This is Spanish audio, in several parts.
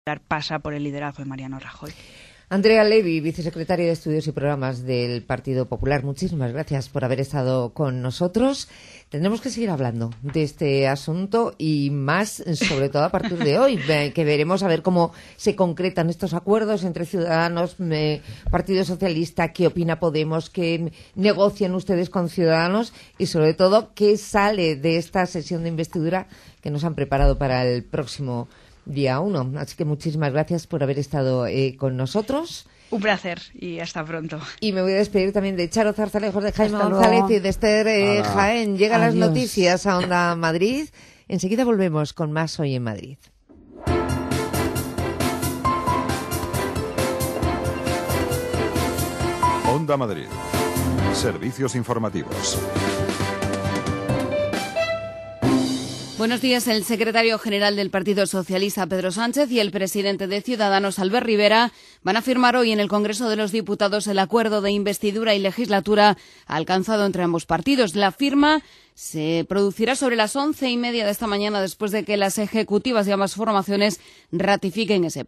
pasa por el liderazgo de Mariano Rajoy. Andrea Levy, vicesecretaria de Estudios y Programas del Partido Popular, muchísimas gracias por haber estado con nosotros. Tendremos que seguir hablando de este asunto y más, sobre todo a partir de hoy, que veremos a ver cómo se concretan estos acuerdos entre Ciudadanos, Partido Socialista, qué opina Podemos, qué negocian ustedes con Ciudadanos y, sobre todo, qué sale de esta sesión de investidura que nos han preparado para el próximo día 1. Así que muchísimas gracias por haber estado con nosotros. Un placer y hasta pronto. Y me voy a despedir también de Charo Zarzalejos, de Jaime González y de Esther Jaén. Llegan las noticias a Onda Madrid. Enseguida volvemos con más Hoy en Madrid. Onda Madrid. Servicios informativos. Buenos días. El secretario general del Partido Socialista, Pedro Sánchez, y el presidente de Ciudadanos, Albert Rivera, van a firmar hoy en el Congreso de los Diputados el acuerdo de investidura y legislatura alcanzado entre ambos partidos. La firma se producirá sobre las 11:30 de esta mañana, después de que las ejecutivas de ambas formaciones ratifiquen ese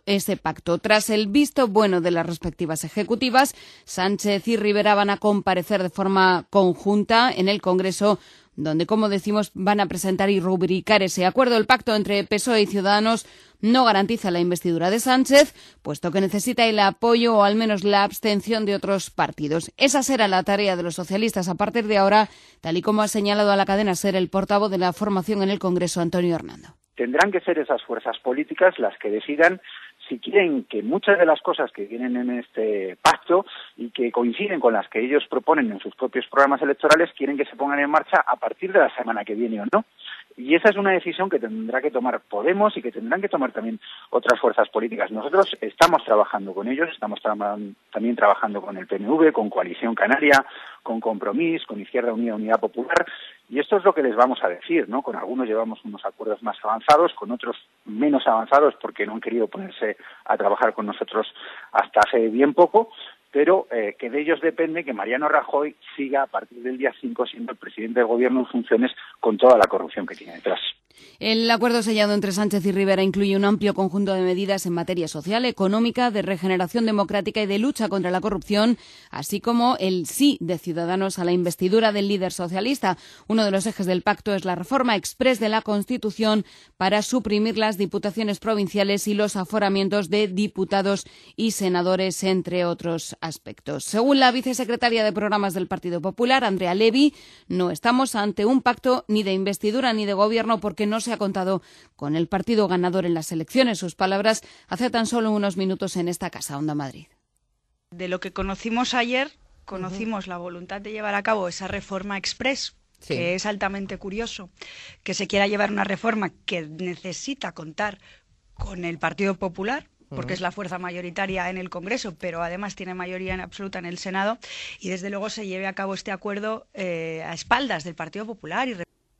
pacto. Tras el visto bueno de las respectivas ejecutivas, Sánchez y Rivera van a comparecer de forma conjunta en el Congreso, donde, como decimos, van a presentar y rubricar ese acuerdo. El pacto entre PSOE y Ciudadanos no garantiza la investidura de Sánchez, puesto que necesita el apoyo o al menos la abstención de otros partidos. Esa será la tarea de los socialistas a partir de ahora, tal y como ha señalado a la cadena SER el portavoz de la formación en el Congreso, Antonio Hernando. Tendrán que ser esas fuerzas políticas las que decidan si quieren que muchas de las cosas que vienen en este pacto y que coinciden con las que ellos proponen en sus propios programas electorales, quieren que se pongan en marcha a partir de la semana que viene o no. Y esa es una decisión que tendrá que tomar Podemos y que tendrán que tomar también otras fuerzas políticas. Nosotros estamos trabajando con ellos, estamos también trabajando con el PNV, con Coalición Canaria, con Compromís, con Izquierda Unida, Unidad Popular, y esto es lo que les vamos a decir, ¿no? Con algunos llevamos unos acuerdos más avanzados, con otros menos avanzados porque no han querido ponerse a trabajar con nosotros hasta hace bien poco, pero que de ellos depende que Mariano Rajoy siga a partir del día 5 siendo el presidente del Gobierno en funciones con toda la corrupción que tiene detrás. El acuerdo sellado entre Sánchez y Rivera incluye un amplio conjunto de medidas en materia social, económica, de regeneración democrática y de lucha contra la corrupción, así como el sí de Ciudadanos a la investidura del líder socialista. Uno de los ejes del pacto es la reforma exprés de la Constitución para suprimir las diputaciones provinciales y los aforamientos de diputados y senadores, entre otros aspectos. Según la vicesecretaria de Programas del Partido Popular, Andrea Levy, no estamos ante un pacto ni de investidura ni de gobierno porque no se ha contado con el partido ganador en las elecciones. Sus palabras hace tan solo unos minutos en esta casa, Onda Madrid. De lo que conocimos ayer, conocimos la voluntad de llevar a cabo esa reforma exprés, sí, que es altamente curioso que se quiera llevar una reforma que necesita contar con el Partido Popular, porque es la fuerza mayoritaria en el Congreso, pero además tiene mayoría absoluta en el Senado, y desde luego se lleve a cabo este acuerdo a espaldas del Partido Popular.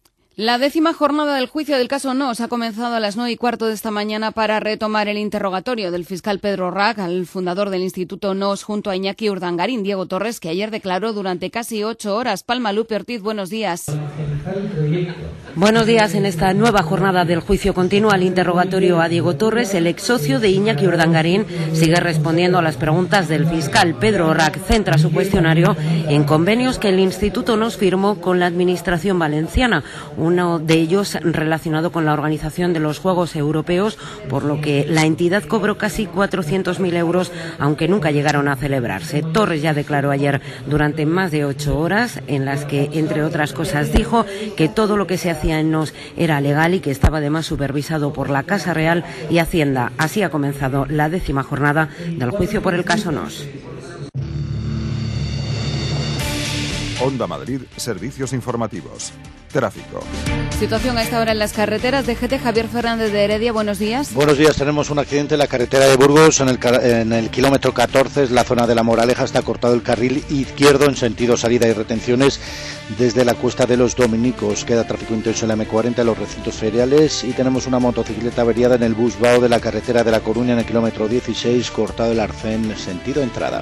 La 10ª jornada del juicio del caso NOS ha comenzado a las 9:15 de esta mañana para retomar el interrogatorio del fiscal Pedro Rack al fundador del Instituto NOS junto a Iñaki Urdangarín, Diego Torres, que ayer declaró durante casi 8 horas. Palma Lupe Ortiz, buenos días. Buenos días. En esta nueva jornada del juicio continúa el interrogatorio a Diego Torres. El ex socio de Iñaki Urdangarín sigue respondiendo a las preguntas del fiscal. Pedro Rack centra su cuestionario en convenios que el Instituto NOS firmó con la Administración valenciana, uno de ellos relacionado con la organización de los Juegos Europeos, por lo que la entidad cobró casi 400.000 euros, aunque nunca llegaron a celebrarse. Torres ya declaró ayer durante más de 8 horas, en las que, entre otras cosas, dijo que todo lo que se hacía en NOS era legal y que estaba además supervisado por la Casa Real y Hacienda. Así ha comenzado la 10ª jornada del juicio por el caso NOS. Onda Madrid, servicios informativos. Tráfico. Situación a esta hora en las carreteras. DGT, Javier Fernández de Heredia, buenos días. Buenos días, tenemos un accidente en la carretera de Burgos, en el kilómetro 14, es la zona de La Moraleja, está cortado el carril izquierdo en sentido salida y retenciones desde la Cuesta de los Dominicos. Queda tráfico intenso en la M40 en los recintos feriales y tenemos una motocicleta averiada en el Busbao de la carretera de La Coruña en el kilómetro 16, cortado el arcén sentido entrada.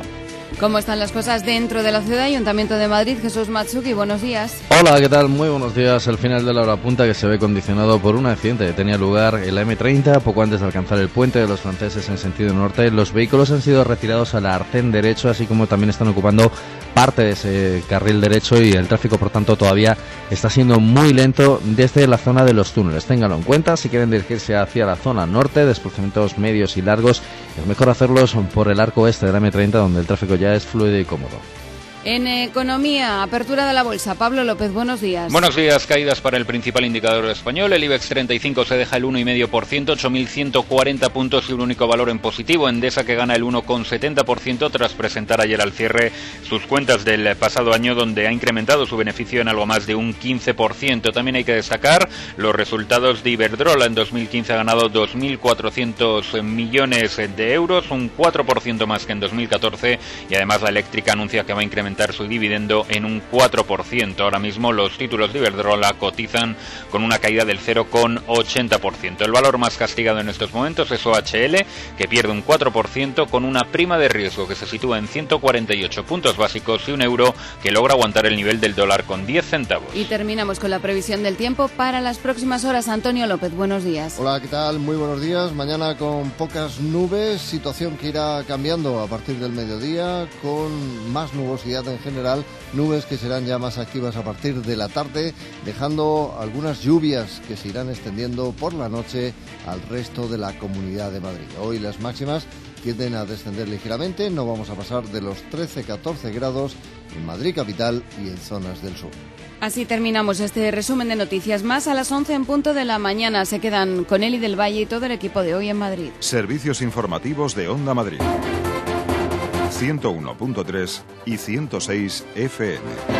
¿Cómo están las cosas dentro de la ciudad? Ayuntamiento de Madrid, Jesús Matsuki, buenos días. Hola, ¿qué tal? Muy buenos días. El final de la hora punta que se ve condicionado por un accidente que tenía lugar en la M30 poco antes de alcanzar el puente de los franceses en sentido norte. Los vehículos han sido retirados al arcén derecho, así como también están ocupando parte de ese carril derecho y el tráfico, por tanto, todavía está siendo muy lento desde la zona de los túneles. Ténganlo en cuenta, si quieren dirigirse hacia la zona norte, desplazamientos medios y largos, es mejor hacerlos por el arco este de la M30, donde el tráfico ya es fluido y cómodo. En economía, apertura de la bolsa. Pablo López, buenos días. Buenos días. Caídas para el principal indicador español. El IBEX 35 se deja el 1,5%, 8.140 puntos y un único valor en positivo. Endesa, que gana el 1,70% tras presentar ayer al cierre sus cuentas del pasado año, donde ha incrementado su beneficio en algo más de un 15%. También hay que destacar los resultados de Iberdrola. En 2015 ha ganado 2.400 millones de euros, un 4% más que en 2014, y además la eléctrica anuncia que va a incrementar su dividendo en un 4%. Ahora mismo los títulos de Iberdrola cotizan con una caída del 0,80%. El valor más castigado en estos momentos es OHL, que pierde un 4% con una prima de riesgo que se sitúa en 148 puntos básicos y un euro que logra aguantar el nivel del dólar con 10 centavos. Y terminamos con la previsión del tiempo para las próximas horas. Antonio López, buenos días. Hola, ¿qué tal? Muy buenos días. Mañana con pocas nubes, situación que irá cambiando a partir del mediodía, con más nubosidad en general, nubes que serán ya más activas a partir de la tarde, dejando algunas lluvias que se irán extendiendo por la noche al resto de la Comunidad de Madrid. Hoy las máximas tienden a descender ligeramente, no vamos a pasar de los 13-14 grados en Madrid capital y en zonas del sur. Así terminamos este resumen de noticias. Más a las 11 en punto de la mañana. Se quedan con Eli del Valle y todo el equipo de Hoy en Madrid. Servicios informativos de Onda Madrid. 101.3 y 106 FM.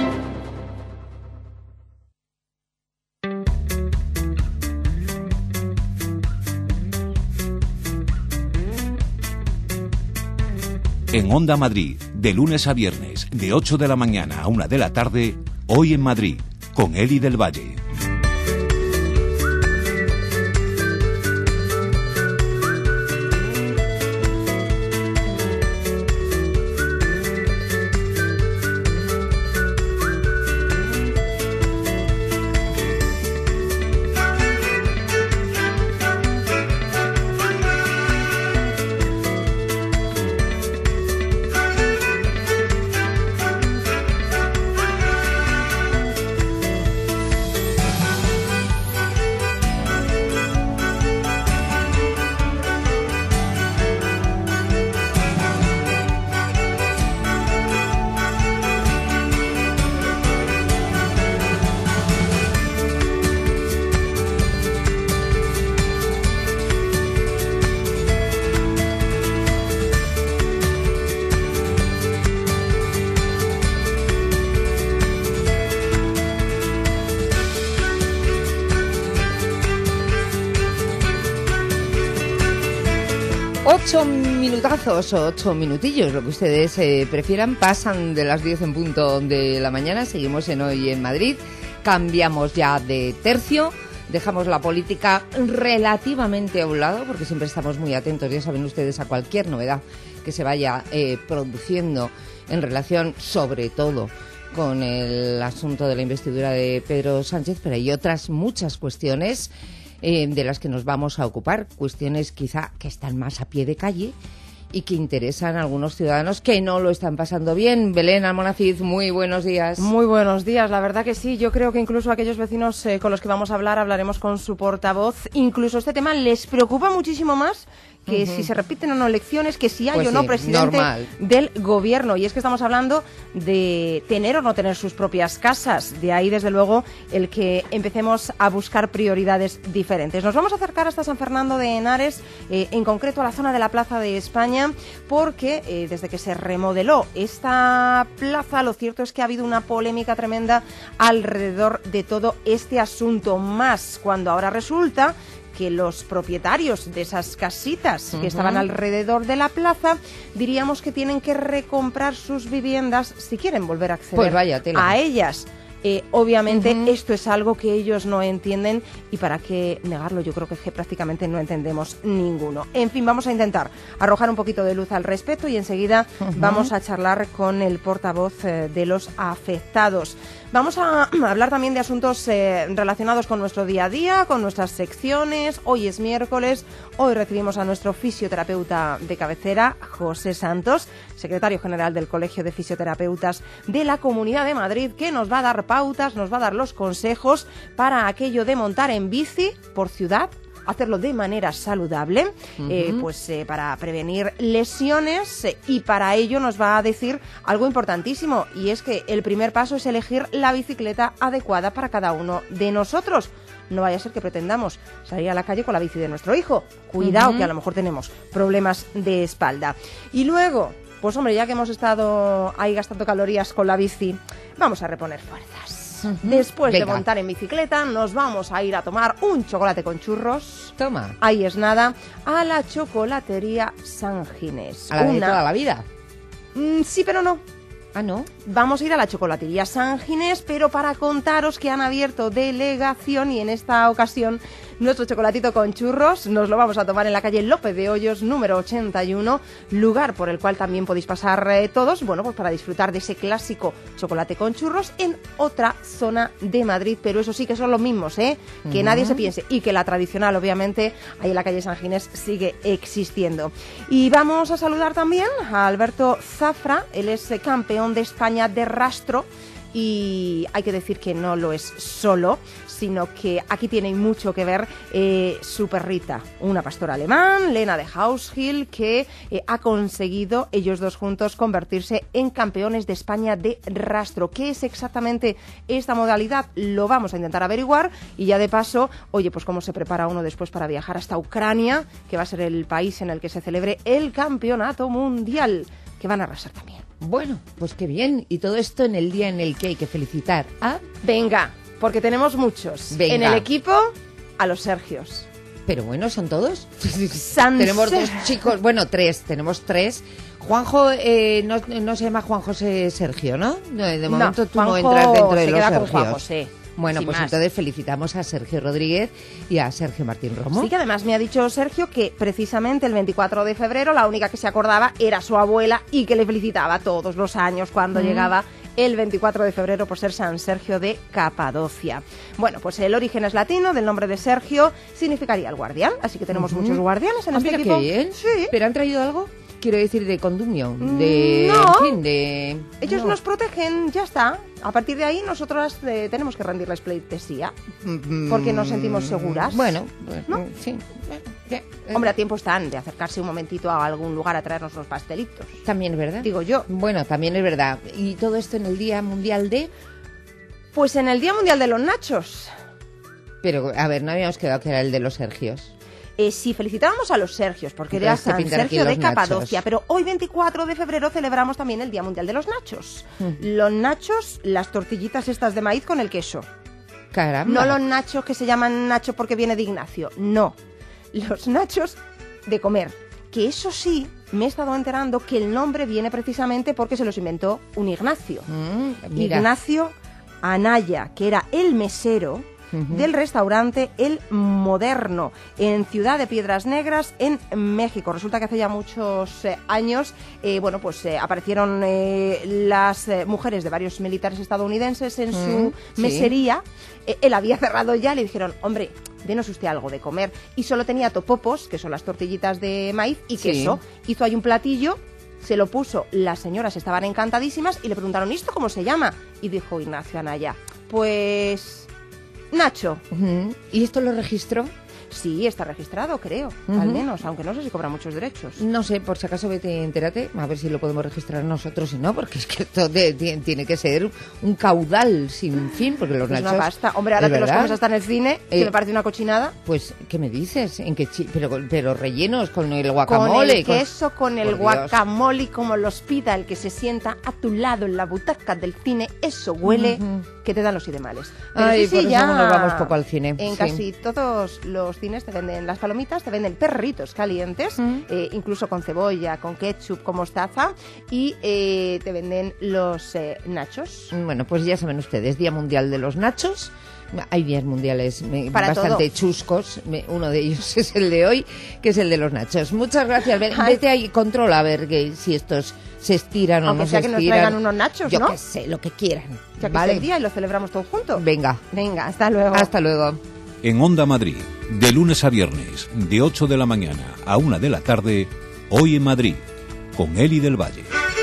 En Onda Madrid, de lunes a viernes, de 8 de la mañana a 1 de la tarde, Hoy en Madrid, con Eli del Valle. Minutazos o 8 minutillos, lo que ustedes prefieran, pasan de las 10 en punto de la mañana. Seguimos en Hoy en Madrid, cambiamos ya de tercio, dejamos la política relativamente a un lado, porque siempre estamos muy atentos, ya saben ustedes, a cualquier novedad que se vaya produciendo en relación, sobre todo, con el asunto de la investidura de Pedro Sánchez, pero hay otras muchas cuestiones de las que nos vamos a ocupar, cuestiones quizá que están más a pie de calle y que interesan a algunos ciudadanos que no lo están pasando bien. Belén Almonacid, muy buenos días. Muy buenos días, la verdad que sí. Yo creo que incluso aquellos vecinos con los que vamos a hablar, hablaremos con su portavoz. Incluso este tema les preocupa muchísimo más que si se repiten o no elecciones, que si hay pues o no sí, presidente normal. del gobierno. Y es que estamos hablando de tener o no tener sus propias casas. De ahí, desde luego, el que empecemos a buscar prioridades diferentes. Nos vamos a acercar hasta San Fernando de Henares, en concreto a la zona de la Plaza de España, porque desde que se remodeló esta plaza, lo cierto es que ha habido una polémica tremenda alrededor de todo este asunto, más cuando ahora resulta que los propietarios de esas casitas que estaban alrededor de la plaza, diríamos que tienen que recomprar sus viviendas si quieren volver a acceder pues vaya tela. a ellas. Obviamente esto es algo que ellos no entienden y para qué negarlo, yo creo que prácticamente no entendemos ninguno. En fin, vamos a intentar arrojar un poquito de luz al respecto y enseguida vamos a charlar con el portavoz de los afectados. Vamos a hablar también de asuntos relacionados con nuestro día a día, con nuestras secciones. Hoy es miércoles, hoy recibimos a nuestro fisioterapeuta de cabecera, José Santos, secretario general del Colegio de Fisioterapeutas de la Comunidad de Madrid, que nos va a dar pautas, nos va a dar los consejos para aquello de montar en bici por ciudad, hacerlo de manera saludable, para prevenir lesiones y para ello nos va a decir algo importantísimo y es que el primer paso es elegir la bicicleta adecuada para cada uno de nosotros. No vaya a ser que pretendamos salir a la calle con la bici de nuestro hijo. Cuidado que a lo mejor tenemos problemas de espalda. Y luego, pues hombre, ya que hemos estado ahí gastando calorías con la bici, vamos a reponer fuerzas. Después de montar en bicicleta nos vamos a ir a tomar un chocolate con churros. Toma. Ahí es nada. A la chocolatería San Ginés. ¿A la de toda la vida? Sí, pero no. Ah, ¿no? Vamos a ir a la chocolatería San Ginés, pero para contaros que han abierto delegación y en esta ocasión nuestro chocolatito con churros nos lo vamos a tomar en la calle López de Hoyos, número 81, lugar por el cual también podéis pasar todos, bueno, pues para disfrutar de ese clásico chocolate con churros en otra zona de Madrid, pero eso sí que son los mismos, que nadie se piense, y que la tradicional, obviamente, ahí en la calle San Ginés sigue existiendo. Y vamos a saludar también a Alberto Zafra, él es campeón de España de rastro, y hay que decir que no lo es solo, sino que aquí tiene mucho que ver su perrita, una pastora alemán, Lena de Haushill, que ha conseguido ellos dos juntos convertirse en campeones de España de rastro. ¿Qué es exactamente esta modalidad? Lo vamos a intentar averiguar y ya de paso, oye, pues cómo se prepara uno después para viajar hasta Ucrania, que va a ser el país en el que se celebre el campeonato mundial, que van a arrasar también. Bueno, pues qué bien. Y todo esto en el día en el que hay que felicitar a... Venga, porque tenemos muchos. Venga. En el equipo, a los Sergios. Pero bueno, ¿son todos? Tenemos dos chicos, bueno, tenemos tres. Juanjo, no se llama Juan José Sergio, ¿no? De momento tú no entras dentro de los Sergios. Juan José. Bueno, pues entonces felicitamos a Sergio Rodríguez y a Sergio Martín Romo. Sí, que además me ha dicho Sergio que precisamente el 24 de febrero la única que se acordaba era su abuela y que le felicitaba todos los años cuando llegaba el 24 de febrero por ser San Sergio de Capadocia. Bueno, pues el origen es latino, del nombre de Sergio significaría el guardián, así que tenemos muchos guardianes en este equipo. Qué bien. Sí. ¿Pero han traído algo? Quiero decir, de condumio, de... No, en fin, de... ellos nos protegen, ya está. A partir de ahí nosotros tenemos que rendirles pleitesía, porque nos sentimos seguras. Bueno, ¿no? Sí. Hombre, a tiempo están de acercarse un momentito a algún lugar a traernos los pastelitos. También es verdad. Digo yo. Bueno, también es verdad. ¿Y todo esto en el Día Mundial de...? Pues en el Día Mundial de los Nachos. Pero, a ver, no habíamos quedado que era el de los Sergios. Sí, felicitábamos a los Sergios, porque era San Sergio de Capadocia, pero hoy 24 de febrero celebramos también el Día Mundial de los Nachos. Los nachos, las tortillitas estas de maíz con el queso. Caramba. No los nachos que se llaman nacho porque viene de Ignacio, no. Los nachos de comer, que eso sí, me he estado enterando que el nombre viene precisamente porque se los inventó un Ignacio. Ignacio Anaya, que era el mesero del restaurante El Moderno, en Ciudad de Piedras Negras, en México. Resulta que hace ya muchos años, aparecieron las mujeres de varios militares estadounidenses en su mesería. Él había cerrado ya, le dijeron, hombre, denos usted algo de comer. Y solo tenía topopos, que son las tortillitas de maíz, y queso. Hizo ahí un platillo, se lo puso, las señoras estaban encantadísimas y le preguntaron, ¿y esto cómo se llama? Y dijo Ignacio Anaya, pues... Nacho. ¿Y esto lo registró? Sí, está registrado, creo, al menos, aunque no sé si cobra muchos derechos. No sé, por si acaso vete, entérate, a ver si lo podemos registrar nosotros y no, porque es que esto tiene que ser un caudal sin fin, porque los nachos... Es una pasta. Hombre, ahora te los comes hasta en el cine, que me parece una cochinada. Pues, ¿qué me dices? ¿En qué pero rellenos, con el guacamole. Con el queso, con el guacamole, como los pida el que se sienta a tu lado en la butaca del cine, eso huele... que te dan los idemales. Pero por eso ya nos vamos poco al cine. En casi todos los cines te venden las palomitas, te venden perritos calientes, incluso con cebolla, con ketchup, con mostaza, y te venden los nachos. Bueno, pues ya saben ustedes, Día Mundial de los Nachos. Hay días mundiales bastante chuscos. Uno de ellos es el de hoy, que es el de los nachos. Muchas gracias. Vete ahí, controla a ver si estos se estiran o no se estiran. Aunque sea que nos traigan unos nachos, Yo ¿no? qué sé, lo que quieran. Ya que es el día y lo celebramos todos juntos. Venga, hasta luego. Hasta luego. En Onda Madrid, de lunes a viernes, de 8 de la mañana a 1 de la tarde, Hoy en Madrid, con Eli del Valle.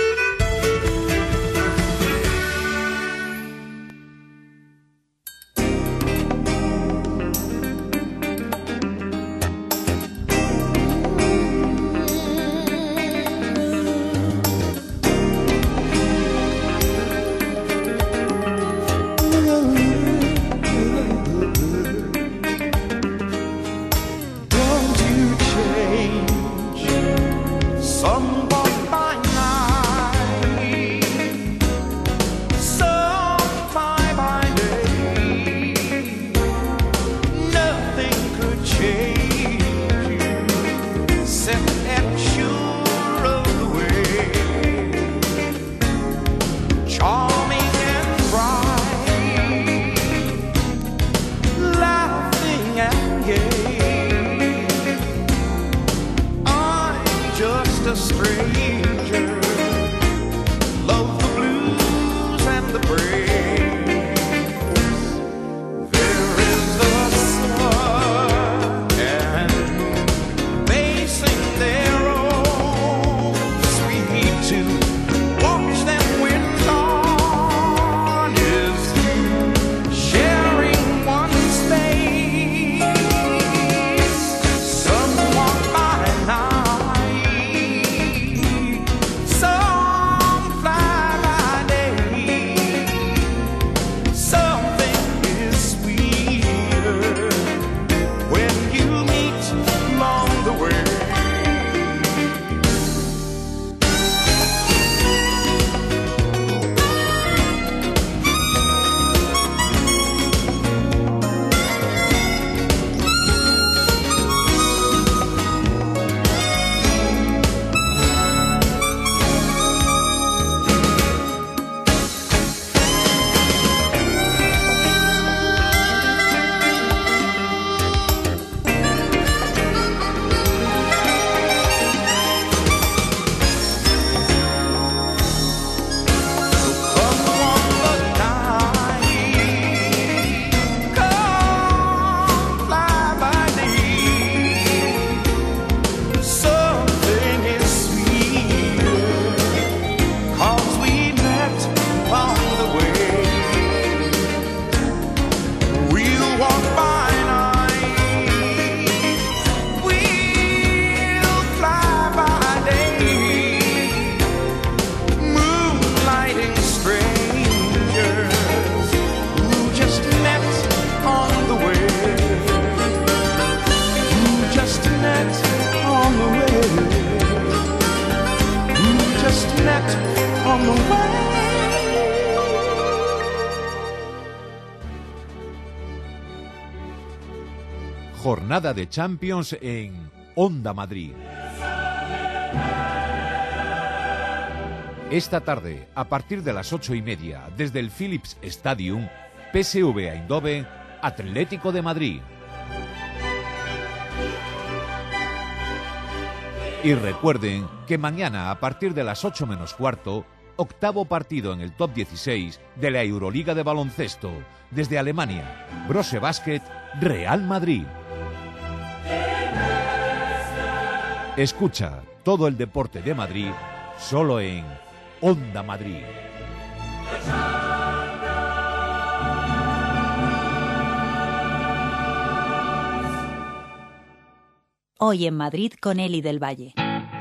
Jornada de Champions en Onda Madrid. Esta tarde, a partir de las 8:30, desde el Philips Stadium, PSV Eindhoven, Atlético de Madrid. Y recuerden que mañana, a partir de las 8 menos cuarto, octavo partido en el top 16 de la Euroliga de baloncesto, desde Alemania, Brose Basket, Real Madrid. Escucha todo el deporte de Madrid solo en Onda Madrid. Hoy en Madrid con Eli del Valle.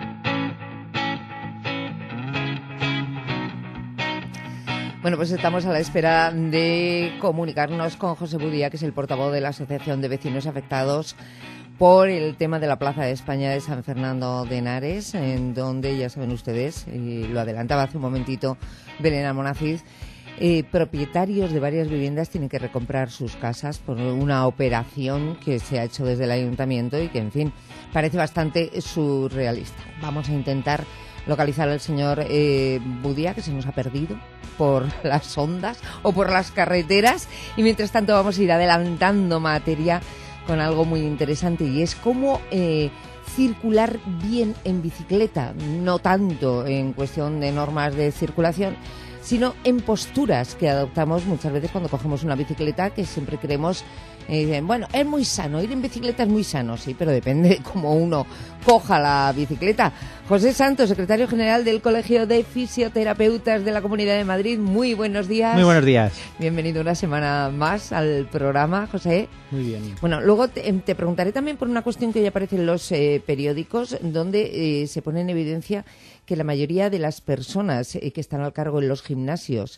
Bueno, pues estamos a la espera de comunicarnos con José Budía, que es el portavoz de la Asociación de Vecinos Afectados por el tema de la Plaza de España de San Fernando de Henares, en donde, ya saben ustedes, y lo adelantaba hace un momentito Belén Almonacid, propietarios de varias viviendas tienen que recomprar sus casas por una operación que se ha hecho desde el ayuntamiento y que, en fin, parece bastante surrealista. Vamos a intentar localizar al señor Budia, que se nos ha perdido por las ondas o por las carreteras, y mientras tanto vamos a ir adelantando materia con algo muy interesante, y es cómo circular bien en bicicleta, no tanto en cuestión de normas de circulación, sino en posturas que adoptamos muchas veces cuando cogemos una bicicleta, que siempre creemos, bueno, es muy sano, ir en bicicleta es muy sano, sí, pero depende de cómo uno coja la bicicleta. José Santos, secretario general del Colegio de Fisioterapeutas de la Comunidad de Madrid, muy buenos días. Muy buenos días. Bienvenido una semana más al programa, José. Muy bien. Bueno, luego te preguntaré también por una cuestión que ya aparece en los periódicos, donde se pone en evidencia que la mayoría de las personas que están al cargo en los gimnasios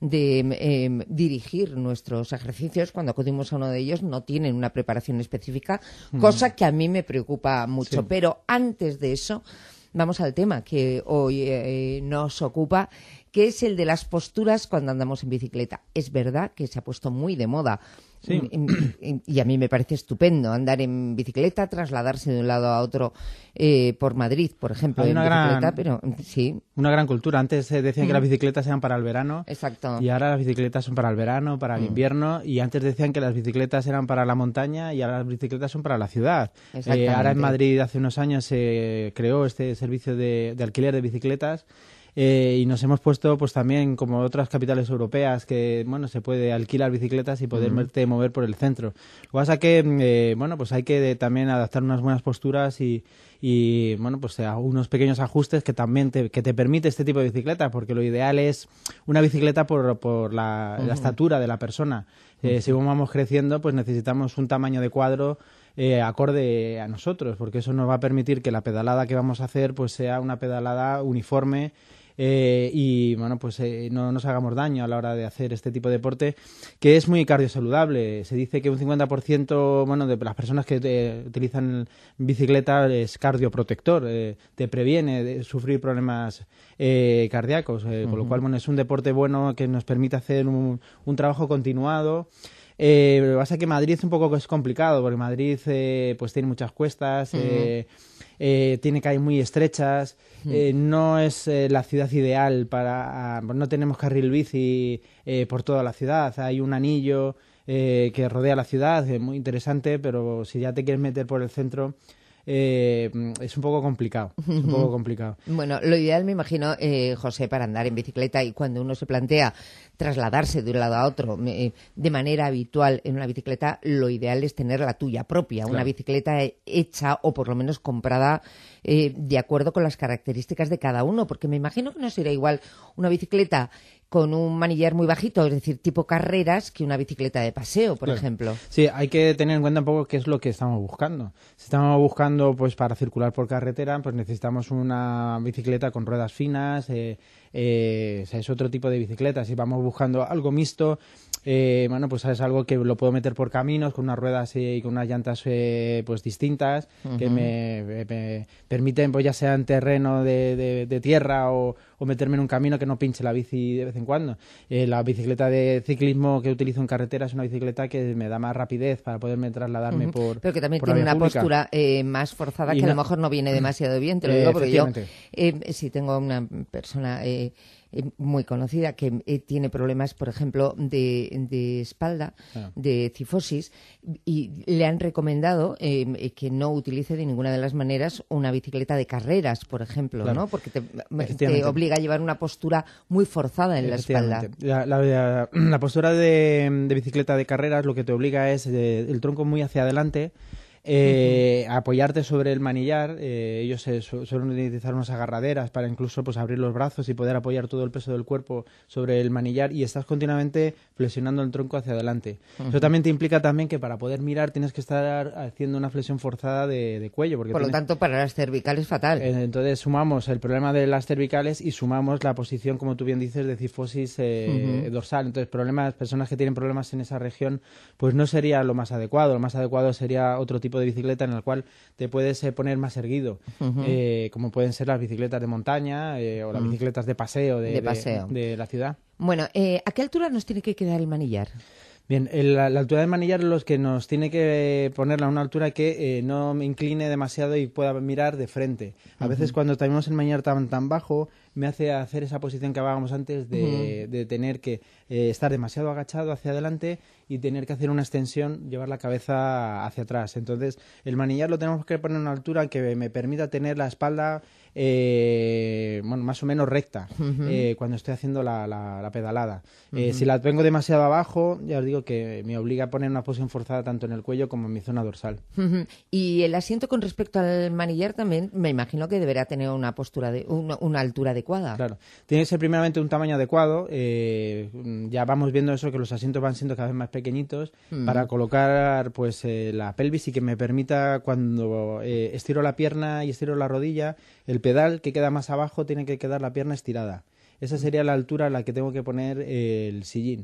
de dirigir nuestros ejercicios, cuando acudimos a uno de ellos, no tienen una preparación específica, cosa que a mí me preocupa mucho. Sí. Pero antes de eso, vamos al tema que hoy nos ocupa, que es el de las posturas cuando andamos en bicicleta. Es verdad que se ha puesto muy de moda. Sí. Y a mí me parece estupendo andar en bicicleta, trasladarse de un lado a otro por Madrid, por ejemplo, en bicicleta, pero sí. Una gran cultura. Antes decían que las bicicletas eran para el verano. Exacto. Y ahora las bicicletas son para el verano, para el invierno. Y antes decían que las bicicletas eran para la montaña y ahora las bicicletas son para la ciudad. Ahora en Madrid hace unos años se creó este servicio de alquiler de bicicletas. Y nos hemos puesto, pues también, como otras capitales europeas, que bueno, se puede alquilar bicicletas y poder mover por el centro. Lo que pasa es que, bueno, pues hay que también adaptar unas buenas posturas y bueno, pues unos pequeños ajustes que también te permite este tipo de bicicleta, porque lo ideal es una bicicleta por la estatura de la persona. Según vamos creciendo, pues necesitamos un tamaño de cuadro acorde a nosotros, porque eso nos va a permitir que la pedalada que vamos a hacer pues sea una pedalada uniforme y bueno, pues no nos hagamos daño a la hora de hacer este tipo de deporte, que es muy cardiosaludable. Se dice que un 50% bueno, de las personas que utilizan bicicleta es cardioprotector, te previene de sufrir problemas cardíacos, con lo cual bueno, es un deporte bueno que nos permite hacer un trabajo continuado. Lo que pasa es que Madrid es un poco complicado, porque Madrid pues tiene muchas cuestas, tiene calles muy estrechas, no es la ciudad ideal no tenemos carril bici por toda la ciudad, hay un anillo que rodea la ciudad, muy interesante, pero si ya te quieres meter por el centro es un poco complicado. Bueno, lo ideal, me imagino, José, para andar en bicicleta, y cuando uno se plantea trasladarse de un lado a otro de manera habitual en una bicicleta, lo ideal es tener la tuya propia, una bicicleta hecha o por lo menos comprada de acuerdo con las características de cada uno, porque me imagino que no será igual una bicicleta con un manillar muy bajito, es decir, tipo carreras, que una bicicleta de paseo, por ejemplo. Sí, hay que tener en cuenta un poco qué es lo que estamos buscando. Si estamos buscando pues para circular por carretera, pues necesitamos una bicicleta con ruedas finas, es otro tipo de bicicleta. Si vamos buscando algo mixto, bueno, pues es algo que lo puedo meter por caminos con unas ruedas y con unas llantas pues distintas, que me permiten, pues ya sea en terreno de tierra o meterme en un camino que no pinche la bici de vez en cuando. La bicicleta de ciclismo que utilizo en carretera es una bicicleta que me da más rapidez para poderme trasladarme por pero que también por tiene la una pública. Postura más forzada, que a lo mejor no viene demasiado bien, te lo digo porque yo sí tengo una persona muy conocida que tiene problemas, por ejemplo, de espalda, de cifosis, y le han recomendado que no utilice de ninguna de las maneras una bicicleta de carreras, por ejemplo, ¿no? Porque te obliga a llevar una postura muy forzada en la espalda. La postura de bicicleta de carreras lo que te obliga es el tronco muy hacia adelante, apoyarte sobre el manillar. Ellos suelen utilizar unas agarraderas para incluso pues abrir los brazos y poder apoyar todo el peso del cuerpo sobre el manillar, y estás continuamente flexionando el tronco hacia adelante. Eso también te implica también que para poder mirar tienes que estar haciendo una flexión forzada de cuello, porque por lo tanto para las cervicales fatal. Entonces sumamos el problema de las cervicales y sumamos la posición, como tú bien dices, de cifosis dorsal. Entonces personas que tienen problemas en esa región, pues no sería lo más adecuado. Lo más adecuado sería otro tipo tipo de bicicleta en el cual te puedes poner más erguido, como pueden ser las bicicletas de montaña o las bicicletas de paseo de la ciudad. Bueno, ¿a qué altura nos tiene que quedar el manillar? Bien, la altura del manillar es lo que nos tiene que ponerla a una altura que no me incline demasiado y pueda mirar de frente. A veces cuando tenemos el manillar tan bajo me hace hacer esa posición que hablábamos antes de tener que estar demasiado agachado hacia adelante y tener que hacer una extensión, llevar la cabeza hacia atrás. Entonces el manillar lo tenemos que poner a una altura que me permita tener la espalda más o menos recta cuando estoy haciendo la pedalada. Si la tengo demasiado abajo, ya os digo que me obliga a poner una posición forzada tanto en el cuello como en mi zona dorsal. Y el asiento con respecto al manillar también me imagino que deberá tener una postura una altura adecuada. Claro, tiene que ser primeramente un tamaño adecuado. Ya vamos viendo eso, que los asientos van siendo cada vez más pequeñitos para colocar pues la pelvis y que me permita, cuando estiro la pierna y estiro la rodilla, el pedal que queda más abajo tiene que quedar la pierna estirada. Esa sería la altura a la que tengo que poner el sillín.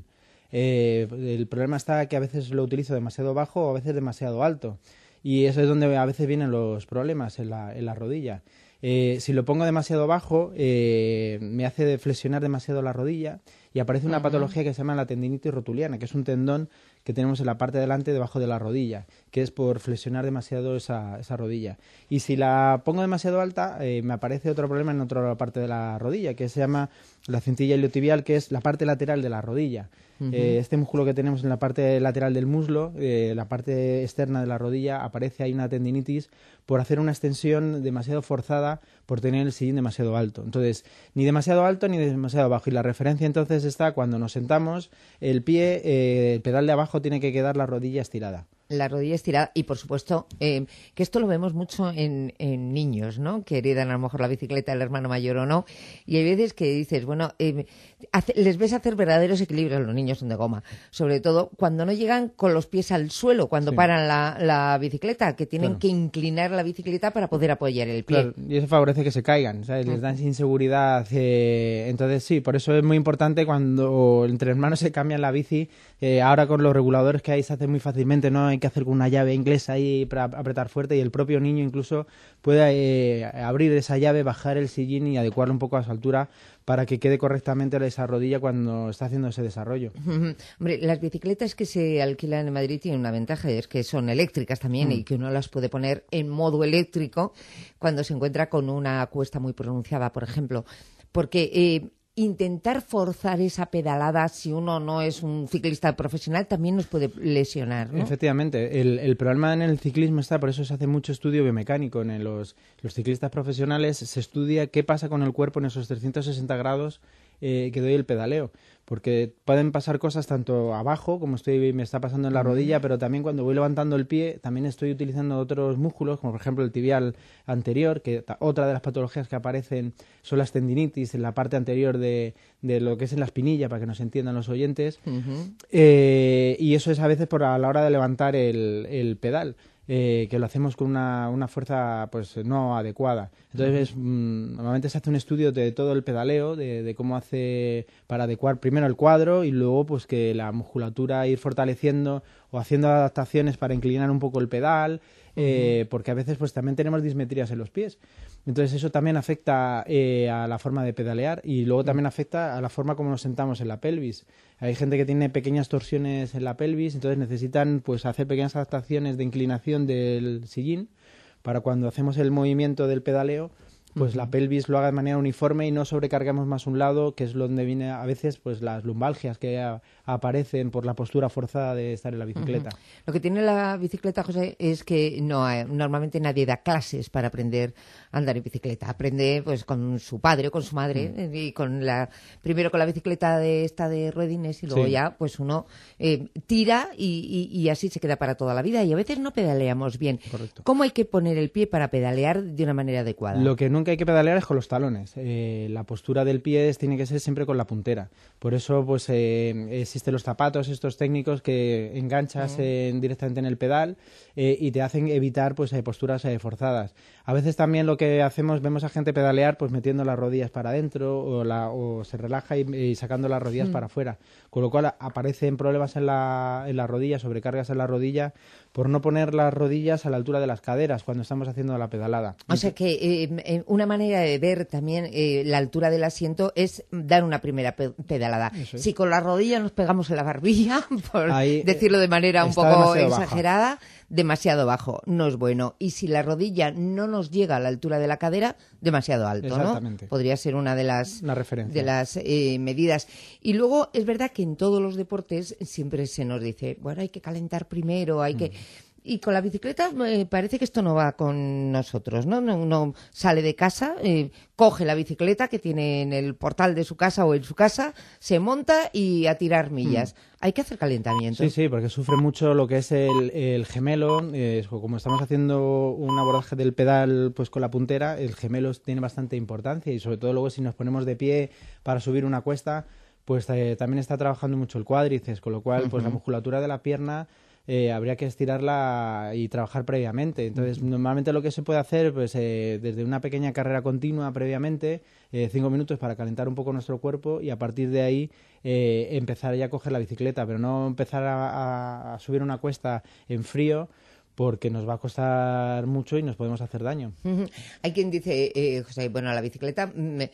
El problema está que a veces lo utilizo demasiado bajo o a veces demasiado alto. Y eso es donde a veces vienen los problemas en la rodilla. Si lo pongo demasiado bajo, me hace flexionar demasiado la rodilla y aparece una patología que se llama la tendinitis rotuliana, que es un tendón que tenemos en la parte de delante debajo de la rodilla, que es por flexionar demasiado esa rodilla. Y si la pongo demasiado alta, me aparece otro problema en otra parte de la rodilla, que se llama la cintilla iliotibial, que es la parte lateral de la rodilla. Este músculo que tenemos en la parte lateral del muslo, la parte externa de la rodilla, aparece ahí una tendinitis por hacer una extensión demasiado forzada, por tener el sillín demasiado alto. Entonces, ni demasiado alto ni demasiado bajo. Y la referencia entonces está cuando nos sentamos, el pie, el pedal de abajo tiene que quedar la rodilla estirada. La rodilla estirada y, por supuesto, que esto lo vemos mucho en niños, ¿no? Que heredan a lo mejor la bicicleta del hermano mayor o no. Y hay veces que dices, bueno, les ves hacer verdaderos equilibrios, los niños son de goma. Sobre todo cuando no llegan con los pies al suelo, cuando paran la bicicleta, que tienen que inclinar la bicicleta para poder apoyar el pie. Claro, y eso favorece que se caigan, ¿sabes? Les dan inseguridad. Entonces, sí, por eso es muy importante cuando entre hermanos se cambian la bici. Ahora con los reguladores que hay se hace muy fácilmente, ¿no? Hay que hacer con una llave inglesa ahí para apretar fuerte y el propio niño incluso puede abrir esa llave, bajar el sillín y adecuarlo un poco a su altura para que quede correctamente esa rodilla cuando está haciendo ese desarrollo. Hombre, las bicicletas que se alquilan en Madrid tienen una ventaja, es que son eléctricas también y que uno las puede poner en modo eléctrico cuando se encuentra con una cuesta muy pronunciada, por ejemplo. Porque intentar forzar esa pedalada, si uno no es un ciclista profesional, también nos puede lesionar, ¿no? Efectivamente. El problema en el ciclismo está, por eso se hace mucho estudio biomecánico. En los ciclistas profesionales se estudia qué pasa con el cuerpo en esos 360 grados que doy el pedaleo. Porque pueden pasar cosas tanto abajo, como me está pasando en la rodilla, pero también cuando voy levantando el pie, también estoy utilizando otros músculos, como por ejemplo el tibial anterior, que otra de las patologías que aparecen son las tendinitis en la parte anterior de lo que es en la espinilla, para que nos entiendan los oyentes. Y eso es a veces a la hora de levantar el pedal. Que lo hacemos con una fuerza pues no adecuada. Entonces normalmente se hace un estudio de todo el pedaleo, de cómo hace para adecuar primero el cuadro y luego pues que la musculatura ir fortaleciendo o haciendo adaptaciones para inclinar un poco el pedal, porque a veces pues también tenemos dismetrías en los pies. Entonces eso también afecta a la forma de pedalear y luego también afecta a la forma como nos sentamos en la pelvis. Hay gente que tiene pequeñas torsiones en la pelvis, entonces necesitan pues hacer pequeñas adaptaciones de inclinación del sillín para cuando hacemos el movimiento del pedaleo, pues la pelvis lo haga de manera uniforme y no sobrecargamos más un lado, que es donde viene a veces pues las lumbalgias que aparecen por la postura forzada de estar en la bicicleta. Lo que tiene la bicicleta, José, es que normalmente nadie da clases para aprender a andar en bicicleta. Aprende pues con su padre o con su madre y primero con la bicicleta de ruedines y luego ya pues uno tira y así se queda para toda la vida y a veces no pedaleamos bien. Correcto. ¿Cómo hay que poner el pie para pedalear de una manera adecuada? Lo que nunca hay que pedalear es con los talones. La postura del pie tiene que ser siempre con la puntera. Por eso pues existen los zapatos estos técnicos que enganchas directamente en el pedal y te hacen evitar pues posturas forzadas. A veces también lo que hacemos, vemos a gente pedalear pues metiendo las rodillas para adentro o se relaja y sacando las rodillas para afuera. Con lo cual aparecen problemas en la rodilla, sobrecargas en la rodilla por no poner las rodillas a la altura de las caderas cuando estamos haciendo la pedalada. O sea que una manera de ver también la altura del asiento es dar una primera pedalada. Si con las rodillas nos pegamos en la barbilla, por decirlo de manera un poco exagerada, demasiado bajo, no es bueno. Y si la rodilla no nos llega a la altura de la cadera, demasiado alto, exactamente, ¿no? Podría ser una de las medidas. Y luego es verdad que en todos los deportes siempre se nos dice, bueno, hay que calentar primero, hay que... Y con la bicicleta parece que esto no va con nosotros, ¿no? Uno sale de casa, coge la bicicleta que tiene en el portal de su casa o en su casa, se monta y a tirar millas. Hay que hacer calentamiento. Sí, porque sufre mucho lo que es el gemelo. Como estamos haciendo un abordaje del pedal pues con la puntera, el gemelo tiene bastante importancia y sobre todo luego si nos ponemos de pie para subir una cuesta, pues también está trabajando mucho el cuádriceps, con lo cual pues la musculatura de la pierna habría que estirarla y trabajar previamente. Entonces, normalmente lo que se puede hacer, pues desde una pequeña carrera continua previamente, 5 minutos para calentar un poco nuestro cuerpo y a partir de ahí empezar ya a coger la bicicleta, pero no empezar a subir una cuesta en frío, porque nos va a costar mucho y nos podemos hacer daño. Hay quien dice, José, bueno, la bicicleta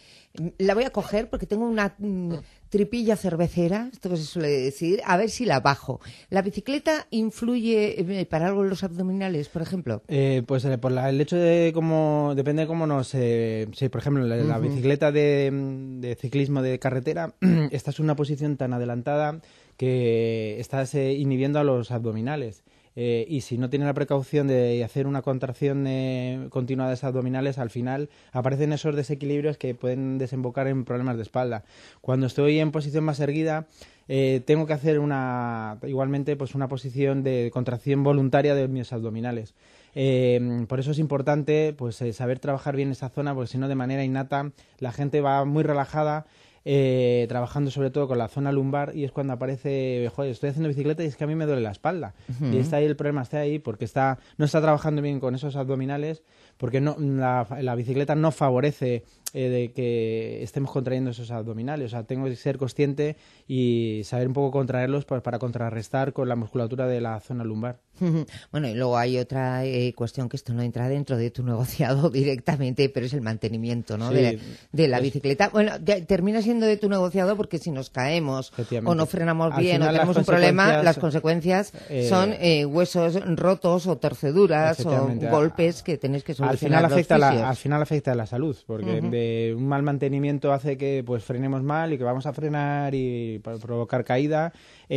la voy a coger porque tengo una tripilla cervecera, esto que se suele decir, a ver si la bajo. ¿La bicicleta influye para algo en los abdominales, por ejemplo? Pues por el hecho de cómo, depende de cómo nos... si, por ejemplo, la bicicleta de ciclismo de carretera, esta es una posición tan adelantada que estás inhibiendo a los abdominales. Y si no tienes la precaución de hacer una contracción continua de esas abdominales, al final aparecen esos desequilibrios que pueden desembocar en problemas de espalda. Cuando estoy en posición más erguida, tengo que hacer igualmente pues una posición de contracción voluntaria de mis abdominales. Por eso es importante pues saber trabajar bien esa zona, porque si no, de manera innata, la gente va muy relajada, trabajando sobre todo con la zona lumbar y es cuando aparece, joder, estoy haciendo bicicleta y es que a mí me duele la espalda. Y está ahí el problema, está ahí porque no está trabajando bien con esos abdominales, porque la bicicleta no favorece de que estemos contrayendo esos abdominales. O sea, tengo que ser consciente y saber un poco contraerlos para contrarrestar con la musculatura de la zona lumbar. Bueno, y luego hay otra cuestión que esto no entra dentro de tu negociado directamente, pero es el mantenimiento, ¿no? Sí, de la bicicleta. Bueno, termina siendo de tu negociado porque si nos caemos o no frenamos bien o tenemos un problema, las consecuencias son huesos rotos o torceduras o golpes que tenéis que solucionar. Al final afecta a la salud, porque un mal mantenimiento hace que pues frenemos mal y que vamos a frenar y provocar caída.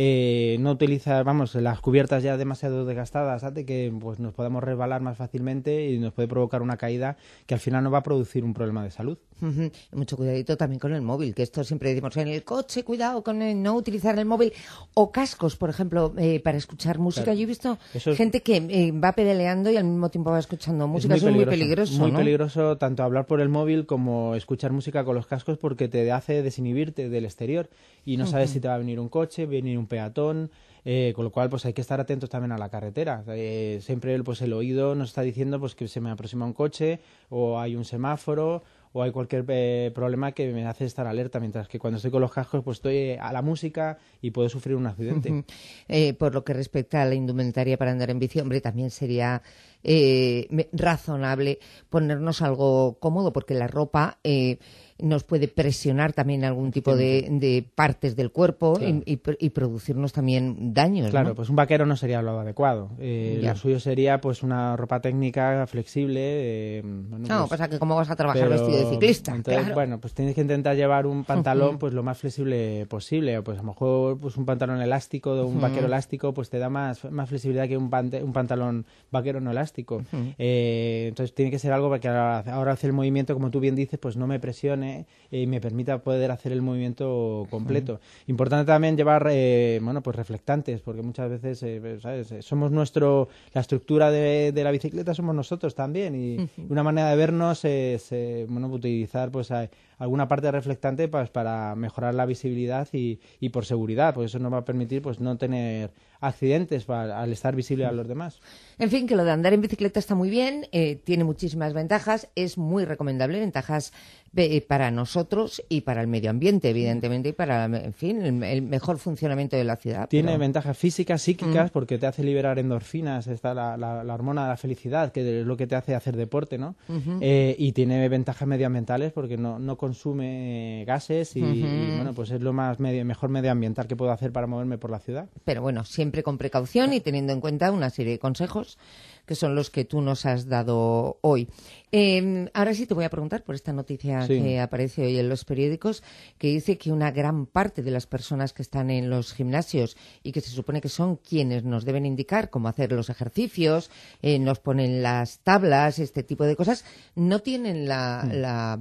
No utilizar, las cubiertas ya demasiado desgastadas hace que pues nos podamos resbalar más fácilmente y nos puede provocar una caída que al final nos va a producir un problema de salud. Mucho cuidadito también con el móvil, que esto siempre decimos en el coche, cuidado con no utilizar el móvil, o cascos, por ejemplo, para escuchar música. Claro. Yo he visto gente que va pedaleando y al mismo tiempo va escuchando música. Eso es muy peligroso, muy ¿no? peligroso tanto hablar por el móvil como escuchar música con los cascos, porque te hace desinhibirte del exterior y no sabes si te va a venir un coche, venir un peatón. Con lo cual pues hay que estar atentos también a la carretera. Siempre pues el oído nos está diciendo pues que se me aproxima un coche o hay un semáforo o hay cualquier problema que me hace estar alerta, mientras que cuando estoy con los cascos pues estoy a la música y puedo sufrir un accidente. Por lo que respecta a la indumentaria para andar en bici, hombre, también sería razonable ponernos algo cómodo, porque la ropa nos puede presionar también algún tipo de partes del cuerpo, claro, y producirnos también daños. Claro, ¿no? Pues un vaquero no sería lo adecuado. Lo suyo sería pues una ropa técnica flexible. Pasa que cómo vas a trabajar vestido de ciclista. Entonces, claro. Bueno, pues tienes que intentar llevar un pantalón pues lo más flexible posible. Pues a lo mejor pues un pantalón elástico o un vaquero elástico pues te da más flexibilidad que un pantalón vaquero no elástico. Entonces tiene que ser algo para que ahora hacer el movimiento, como tú bien dices, pues no me presione y me permita poder hacer el movimiento completo. Importante también llevar pues reflectantes, porque muchas veces ¿sabes? Somos la estructura de la bicicleta somos nosotros también, y una manera de vernos es utilizar pues alguna parte reflectante pues para mejorar la visibilidad y por seguridad, porque eso nos va a permitir pues no tener accidentes al estar visible a los demás. En fin, que lo de andar en bicicleta está muy bien, tiene muchísimas ventajas, es muy recomendable, ventajas para nosotros y para el medio ambiente, evidentemente, y para, en fin, el mejor funcionamiento de la ciudad. Tiene ventajas físicas, psíquicas, porque te hace liberar endorfinas, está la hormona de la felicidad, que es lo que te hace hacer deporte, ¿no? Y tiene ventajas medioambientales porque no consume gases y bueno, pues es lo mejor medioambiental que puedo hacer para moverme por la ciudad. Pero bueno, siempre con precaución y teniendo en cuenta una serie de consejos que son los que tú nos has dado hoy. Ahora sí te voy a preguntar por esta noticia que aparece hoy en los periódicos, que dice que una gran parte de las personas que están en los gimnasios y que se supone que son quienes nos deben indicar cómo hacer los ejercicios, nos ponen las tablas, este tipo de cosas, no tienen la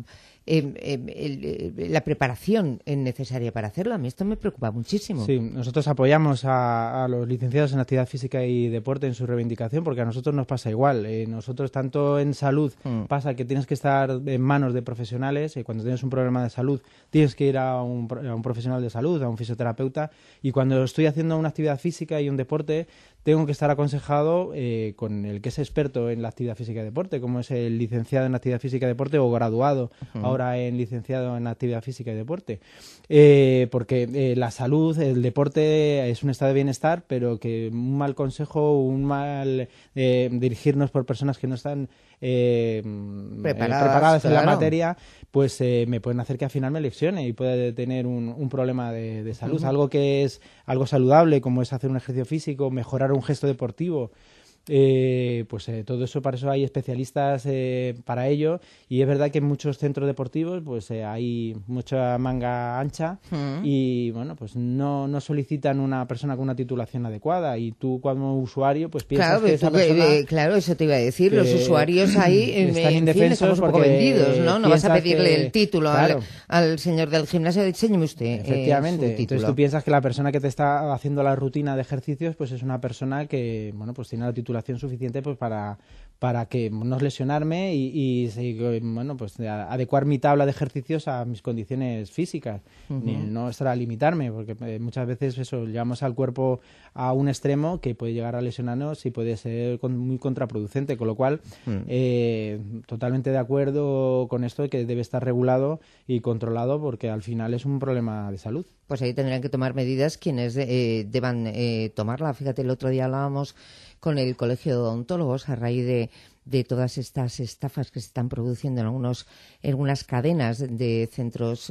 preparación necesaria para hacerlo. A mí esto me preocupa muchísimo. Sí, nosotros apoyamos a los licenciados en actividad física y deporte en su reivindicación, porque a nosotros nos pasa igual. Nosotros, tanto en salud, pasa que tienes que estar en manos de profesionales, y cuando tienes un problema de salud tienes que ir a un profesional de salud, a un fisioterapeuta, y cuando estoy haciendo una actividad física y un deporte tengo que estar aconsejado con el que es experto en la actividad física y deporte, como es el licenciado en actividad física y deporte o graduado ahora en licenciado en actividad física y deporte. Porque la salud, el deporte es un estado de bienestar, pero que un mal consejo, un mal dirigirnos por personas que no están preparadas en la materia, pues me pueden hacer que al final me lesione y pueda tener un problema de salud. Algo que es algo saludable, como es hacer un ejercicio físico, mejorar un gesto deportivo, todo eso, para eso hay especialistas para ello, y es verdad que en muchos centros deportivos pues hay mucha manga ancha y bueno, pues no solicitan una persona con una titulación adecuada, y tú como usuario pues piensas que esa persona... Claro, eso te iba a decir, los usuarios ahí están indefensos, estamos un poco vendidos, ¿no? No vas a pedirle el título claro, al señor del gimnasio, enséñeme usted efectivamente, su título. Entonces tú piensas que la persona que te está haciendo la rutina de ejercicios pues es una persona que, bueno, pues tiene la titulación suficiente pues para que no lesionarme y bueno, pues adecuar mi tabla de ejercicios a mis condiciones físicas, no extralimitarme, porque muchas veces eso llevamos al cuerpo a un extremo que puede llegar a lesionarnos y puede ser muy contraproducente, con lo cual totalmente de acuerdo con esto de que debe estar regulado y controlado, porque al final es un problema de salud. Pues ahí tendrán que tomar medidas quienes deban tomarla. Fíjate, el otro día hablábamos con el Colegio de Odontólogos a raíz de todas estas estafas que se están produciendo en algunas cadenas de centros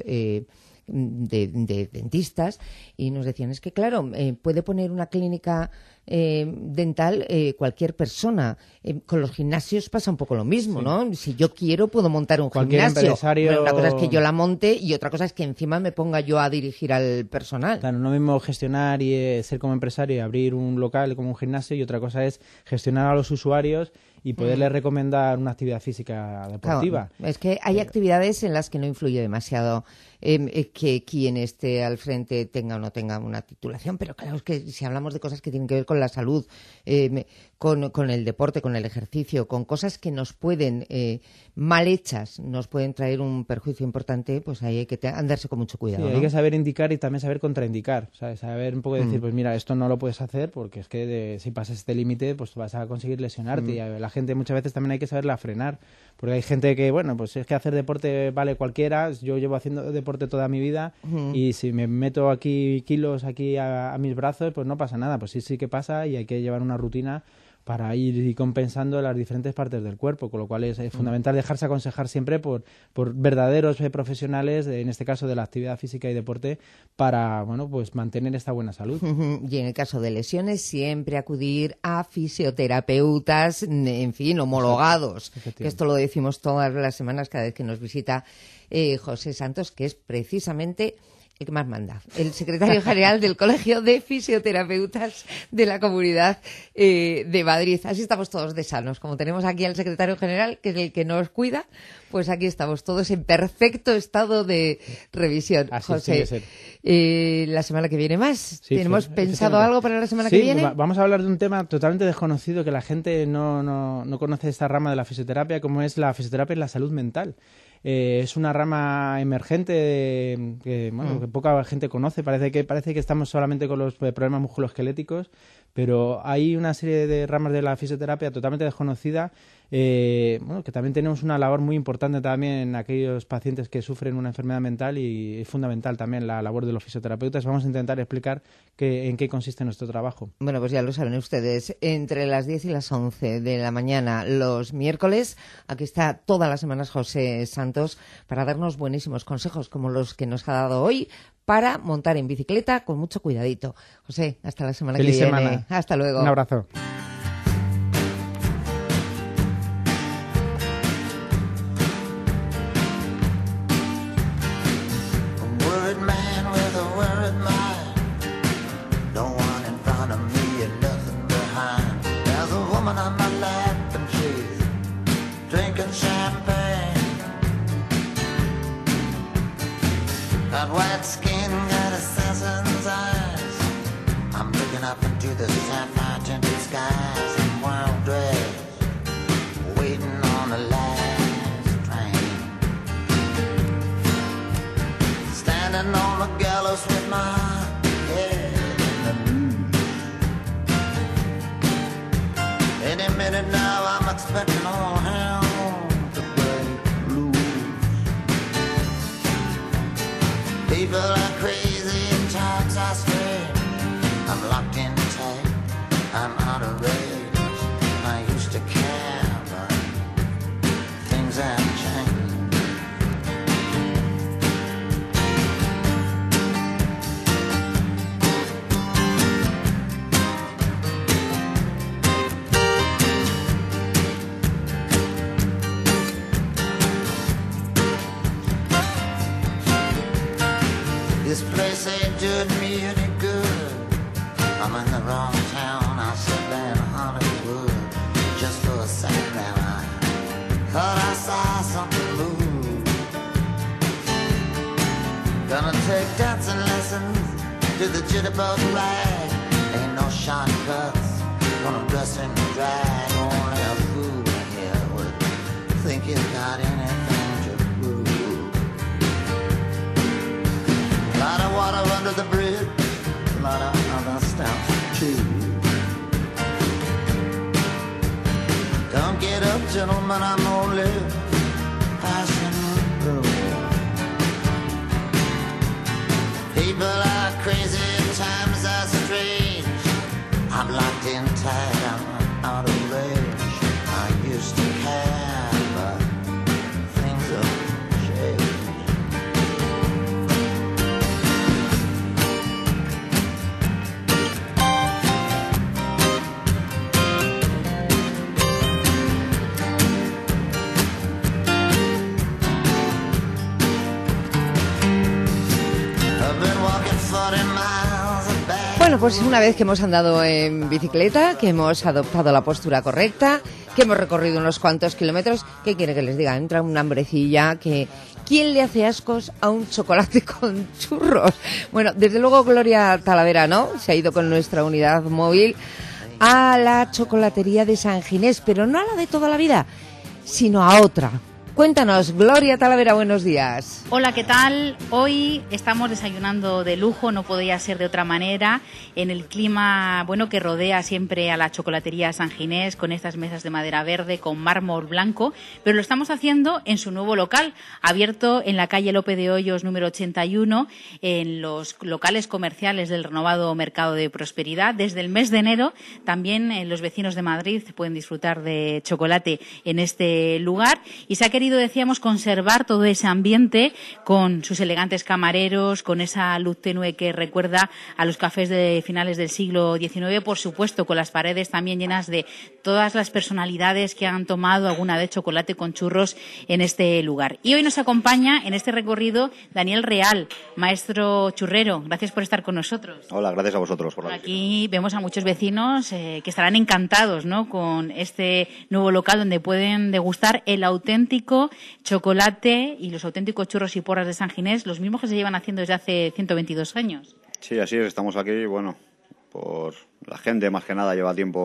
de dentistas, y nos decían, es que claro, puede poner una clínica dental cualquier persona. Con los gimnasios pasa un poco lo mismo, ¿no? Si yo quiero puedo montar un gimnasio, pero una cosa es que yo la monte y otra cosa es que encima me ponga yo a dirigir al personal. Claro, no mismo gestionar y ser como empresario y abrir un local como un gimnasio, y otra cosa es gestionar a los usuarios y poderles recomendar una actividad física deportiva. Claro, es que hay actividades en las que no influye demasiado que quien esté al frente tenga o no tenga una titulación, pero claro, es que si hablamos de cosas que tienen que ver con la salud, con el deporte, con el ejercicio, con cosas que nos pueden, mal hechas, nos pueden traer un perjuicio importante, pues ahí hay que andarse con mucho cuidado. Sí, ¿no? Hay que saber indicar y también saber contraindicar, ¿sabes? Saber un poco decir, pues mira, esto no lo puedes hacer porque es que si pasas este límite, pues vas a conseguir lesionarte. Y a la gente muchas veces también hay que saberla frenar, porque hay gente que, bueno, pues es que hacer deporte vale cualquiera. Yo llevo haciendo deporte toda mi vida y si me meto aquí kilos aquí a mis brazos, pues no pasa nada. Pues sí que pasa, y hay que llevar una rutina para ir compensando las diferentes partes del cuerpo, con lo cual es fundamental dejarse aconsejar siempre por verdaderos profesionales, en este caso de la actividad física y deporte, para, bueno, pues mantener esta buena salud. Y en el caso de lesiones, siempre acudir a fisioterapeutas, en fin, homologados, que esto lo decimos todas las semanas cada vez que nos visita José Santos, que es precisamente el que más manda, el secretario general del Colegio de Fisioterapeutas de la Comunidad de Madrid. Así estamos todos de sanos. Como tenemos aquí al secretario general, que es el que nos cuida, pues aquí estamos todos en perfecto estado de revisión. Así José, tiene que ser. La semana que viene más. Sí, ¿Tenemos pensado algo para la semana que viene? Vamos a hablar de un tema totalmente desconocido, que la gente no conoce esta rama de la fisioterapia, como es la fisioterapia en la salud mental. Es una rama emergente que poca gente conoce. Parece que estamos solamente con los problemas musculoesqueléticos, pero hay una serie de ramas de la fisioterapia totalmente desconocida, que también tenemos una labor muy importante también en aquellos pacientes que sufren una enfermedad mental, y es fundamental también la labor de los fisioterapeutas. Vamos a intentar explicar en qué consiste nuestro trabajo. Bueno, pues ya lo saben ustedes, entre las 10 y las 11 de la mañana los miércoles, aquí está todas las semanas José Santos para darnos buenísimos consejos como los que nos ha dado hoy para montar en bicicleta con mucho cuidadito. José, hasta la semana Feliz que viene. Semana. Hasta luego. Un abrazo. Got white skin, got assassin's eyes. I'm looking up into the sapphire tinted skies in wild dress, waiting on the last train. Standing on the gallows with my head in the news. Any minute now I'm expecting all hell to break loose. People are crazy and times are strange. I'm locked in tight, I'm out of range. I used to care, but things have changed. This place ain't doing me any good. I'm in the wrong town, I'll sit there in Hollywood. Just for a second there I thought I saw something move. Gonna take dancing lessons to the jitterbug rag. Ain't no shortcuts, gonna dress in drag. Only a fool here would think he's got anything to prove. A lot of water under the bridge, a lot of other stuff too. Don't get up, gentlemen, I'm only passing through. People are crazy, times are strange. I'm locked in tight, I'm out of range. I used to care, but things have changed. Bueno, pues una vez que hemos andado en bicicleta, que hemos adoptado la postura correcta, que hemos recorrido unos cuantos kilómetros, ¿qué quiere que les diga? Entra una hambrecilla que... ¿Quién le hace ascos a un chocolate con churros? Bueno, desde luego Gloria Talavera, ¿no? Se ha ido con nuestra unidad móvil a la chocolatería de San Ginés, pero no a la de toda la vida, sino a otra. Cuéntanos, Gloria Talavera, buenos días. Hola, ¿qué tal? Hoy estamos desayunando de lujo, no podía ser de otra manera, en el clima bueno que rodea siempre a la chocolatería San Ginés, con estas mesas de madera verde con mármol blanco, pero lo estamos haciendo en su nuevo local, abierto en la calle Lope de Hoyos número 81, en los locales comerciales del renovado Mercado de Prosperidad. Desde el mes de enero también los vecinos de Madrid pueden disfrutar de chocolate en este lugar, y se ha querido, decíamos, conservar todo ese ambiente con sus elegantes camareros, con esa luz tenue que recuerda a los cafés de finales del siglo XIX, por supuesto, con las paredes también llenas de todas las personalidades que han tomado alguna vez chocolate con churros en este lugar. Y hoy nos acompaña en este recorrido Daniel Real, maestro churrero. Gracias por estar con nosotros. Hola, gracias a vosotros por la visita. Aquí vemos a muchos vecinos que estarán encantados, ¿no?, con este nuevo local donde pueden degustar el auténtico chocolate y los auténticos churros y porras de San Ginés, los mismos que se llevan haciendo desde hace 122 años. Sí, así es, estamos aquí, bueno, por la gente más que nada lleva tiempo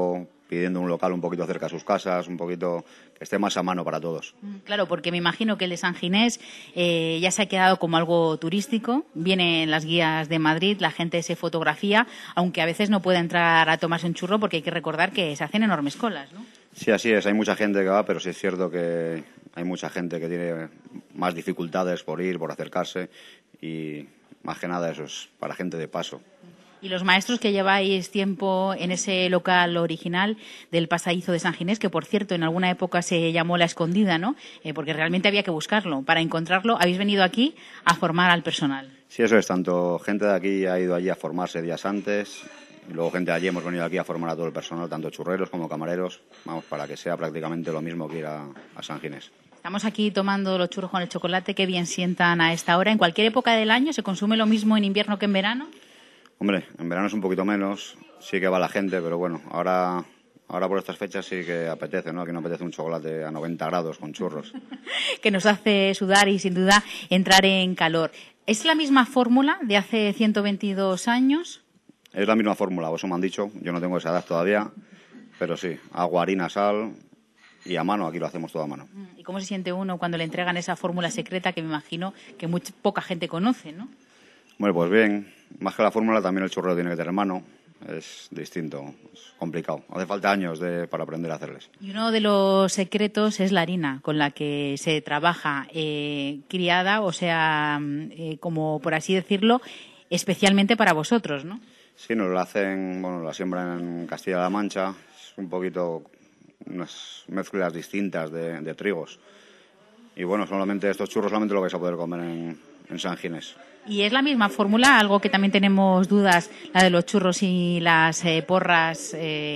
pidiendo un local un poquito cerca de sus casas, un poquito que esté más a mano para todos. Claro, porque me imagino que el de San Ginés ya se ha quedado como algo turístico, viene en las guías de Madrid, la gente se fotografía, aunque a veces no puede entrar a tomarse un churro porque hay que recordar que se hacen enormes colas, ¿no? Sí, así es, hay mucha gente que va, pero sí es cierto que hay mucha gente que tiene más dificultades por ir, por acercarse, y más que nada eso es para gente de paso. Y los maestros que lleváis tiempo en ese local original del pasadizo de San Ginés, que por cierto en alguna época se llamó La Escondida, ¿no? Porque realmente había que buscarlo. Para encontrarlo, habéis venido aquí a formar al personal. Sí, eso es, tanto gente de aquí ha ido allí a formarse días antes, y luego gente de allí hemos venido aquí a formar a todo el personal, tanto churreros como camareros, vamos, para que sea prácticamente lo mismo que ir a San Ginés. Estamos aquí tomando los churros con el chocolate, que bien sientan a esta hora. ¿En cualquier época del año se consume lo mismo en invierno que en verano? Hombre, en verano es un poquito menos, sí que va la gente, pero bueno, ahora por estas fechas sí que apetece, ¿no? Que no apetece un chocolate a 90 grados con churros. Que nos hace sudar y sin duda entrar en calor. ¿Es la misma fórmula de hace 122 años? Es la misma fórmula, eso me han dicho, yo no tengo esa edad todavía, pero sí, agua, harina, sal y a mano, aquí lo hacemos todo a mano. ¿Y cómo se siente uno cuando le entregan esa fórmula secreta que me imagino que poca gente conoce, ¿no? Bueno, pues bien, más que la fórmula también el churrero tiene que tener mano, es distinto, es complicado, hace falta años para aprender a hacerles. Y uno de los secretos es la harina con la que se trabaja, criada, o sea, como por así decirlo, especialmente para vosotros, ¿no? Sí, nos la hacen, bueno, la siembran en Castilla-La Mancha, es un poquito unas mezclas distintas de trigos. Y bueno, estos churros solamente lo vais a poder comer en San Ginés. ¿Y es la misma fórmula? Algo que también tenemos dudas, la de los churros y las porras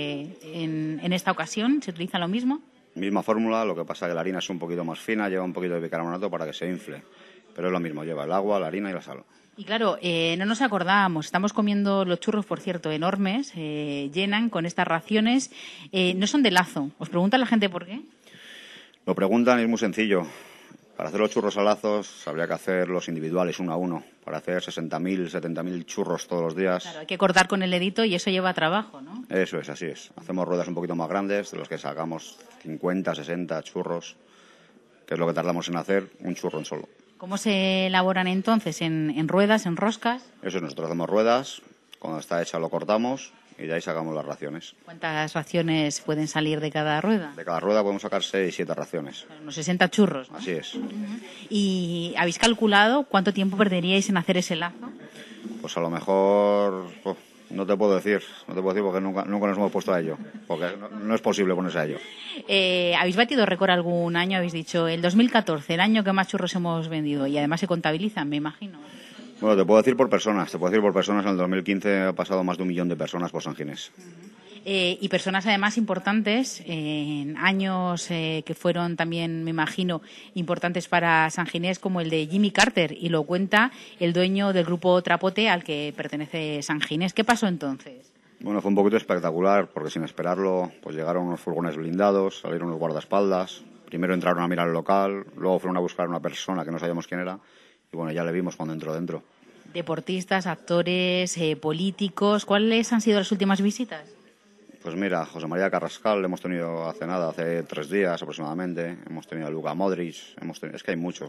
en esta ocasión, ¿se utiliza lo mismo? Misma fórmula, lo que pasa es que la harina es un poquito más fina, lleva un poquito de bicarbonato para que se infle. Pero es lo mismo, lleva el agua, la harina y la sal. Y claro, no nos acordábamos, estamos comiendo los churros, por cierto, enormes, llenan con estas raciones, no son de lazo. ¿Os pregunta la gente por qué? Lo preguntan y es muy sencillo. Para hacer los churros a lazos habría que hacerlos individuales, uno a uno. Para hacer 60.000, 70.000 churros todos los días. Claro, hay que cortar con el dedito y eso lleva trabajo, ¿no? Eso es, así es. Hacemos ruedas un poquito más grandes, de los que sacamos 50, 60 churros, que es lo que tardamos en hacer un churro en solo. ¿Cómo se elaboran entonces? ¿En ruedas, en roscas? Eso es, nosotros hacemos ruedas, cuando está hecha lo cortamos y de ahí sacamos las raciones. ¿Cuántas raciones pueden salir de cada rueda? De cada rueda podemos sacar 6, 7 raciones. Unos 60 churros, ¿no? Así es. ¿Y habéis calculado cuánto tiempo perderíais en hacer ese lazo? Pues a lo mejor no te puedo decir porque nunca nos hemos puesto a ello, porque no es posible ponerse a ello. ¿Habéis batido récord algún año? Habéis dicho el 2014, el año que más churros hemos vendido, y además se contabilizan, me imagino. Bueno, te puedo decir por personas. En el 2015 ha pasado más de 1 millón de personas por San Ginés. Y personas además importantes, en años que fueron también, me imagino, importantes para San Ginés, como el de Jimmy Carter, y lo cuenta el dueño del grupo Trapote al que pertenece San Ginés. ¿Qué pasó entonces? Bueno, fue un poquito espectacular, porque sin esperarlo pues llegaron unos furgones blindados, salieron unos guardaespaldas, primero entraron a mirar el local, luego fueron a buscar a una persona que no sabíamos quién era, y bueno, ya le vimos cuando entró dentro. Deportistas, actores, políticos, ¿cuáles han sido las últimas visitas? Pues mira, José María Carrascal le hemos tenido hace 3 días aproximadamente, hemos tenido a Luka Modric, es que hay muchos.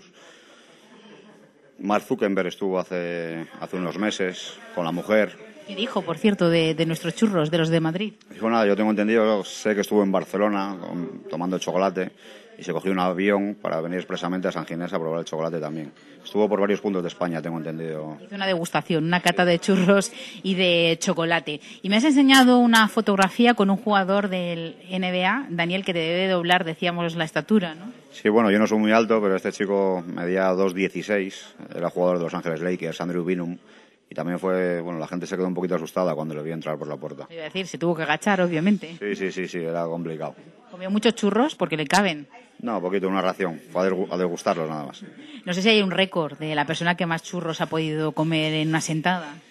Mark Zuckerberg estuvo hace unos meses con la mujer. ¿Qué dijo, por cierto, de nuestros churros, de los de Madrid? Dijo nada, yo tengo entendido, sé que estuvo en Barcelona tomando chocolate y se cogió un avión para venir expresamente a San Ginés a probar el chocolate también. Estuvo por varios puntos de España, tengo entendido. Hizo una degustación, una cata de churros y de chocolate. Y me has enseñado una fotografía con un jugador del NBA, Daniel, que te debe doblar, decíamos, la estatura, ¿no? Sí, bueno, yo no soy muy alto, pero este chico medía 2,16, era jugador de Los Ángeles Lakers, Andrew Bynum. Y también la gente se quedó un poquito asustada cuando le vio entrar por la puerta. Iba a decir, se tuvo que agachar, obviamente. Sí, era complicado. ¿Comió muchos churros porque le caben? No, poquito, una ración. Fue a degustarlos nada más. No sé si hay un récord de la persona que más churros ha podido comer en una sentada.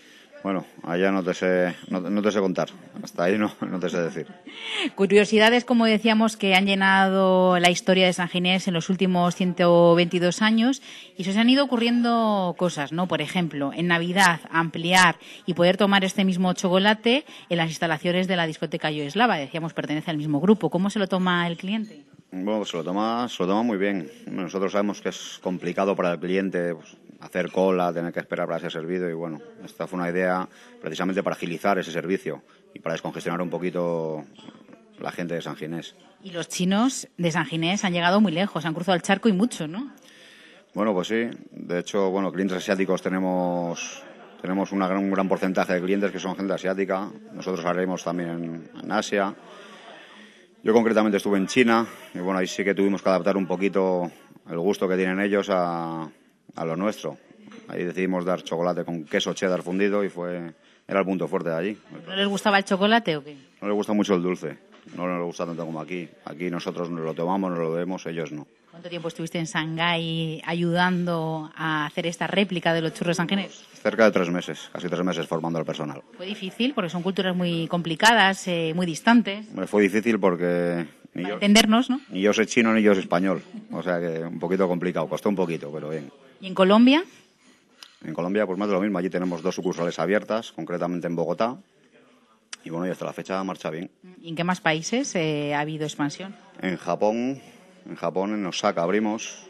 Bueno, allá no te sé contar. Hasta ahí no te sé decir. Curiosidades, como decíamos, que han llenado la historia de San Ginés en los últimos 122 años y se os han ido ocurriendo cosas, ¿no? Por ejemplo, en Navidad, ampliar y poder tomar este mismo chocolate en las instalaciones de la discoteca Yo Eslava. Decíamos, pertenece al mismo grupo. ¿Cómo se lo toma el cliente? Bueno, pues se lo toma muy bien. Nosotros sabemos que es complicado para el cliente, pues, hacer cola, tener que esperar para ser servido y bueno, esta fue una idea precisamente para agilizar ese servicio y para descongestionar un poquito la gente de San Ginés. Y los chinos de San Ginés han llegado muy lejos, han cruzado el charco y mucho, ¿no? Bueno, pues sí. De hecho, bueno, clientes asiáticos tenemos un gran porcentaje de clientes que son gente asiática. Nosotros haremos también en Asia. Yo concretamente estuve en China y bueno, ahí sí que tuvimos que adaptar un poquito el gusto que tienen ellos a lo nuestro. Ahí decidimos dar chocolate con queso cheddar fundido y era el punto fuerte de allí. ¿No les gustaba el chocolate o qué? No les gusta mucho el dulce, no les gusta tanto como aquí. Aquí nosotros nos lo tomamos, nos lo bebemos, ellos no. ¿Cuánto tiempo estuviste en Shanghái ayudando a hacer esta réplica de los churros San Ginés? Cerca de 3 meses, casi 3 meses formando al personal. ¿Fue difícil? Porque son culturas muy complicadas, muy distantes. Me fue difícil porque entendernos, ¿no? Ni yo sé chino ni yo sé español, o sea que un poquito complicado, costó un poquito, pero bien. ¿Y en Colombia? En Colombia, pues más de lo mismo. Allí tenemos 2 sucursales abiertas, concretamente en Bogotá. Y bueno, y hasta la fecha marcha bien. ¿Y en qué más países ha habido expansión? En Japón, en Osaka abrimos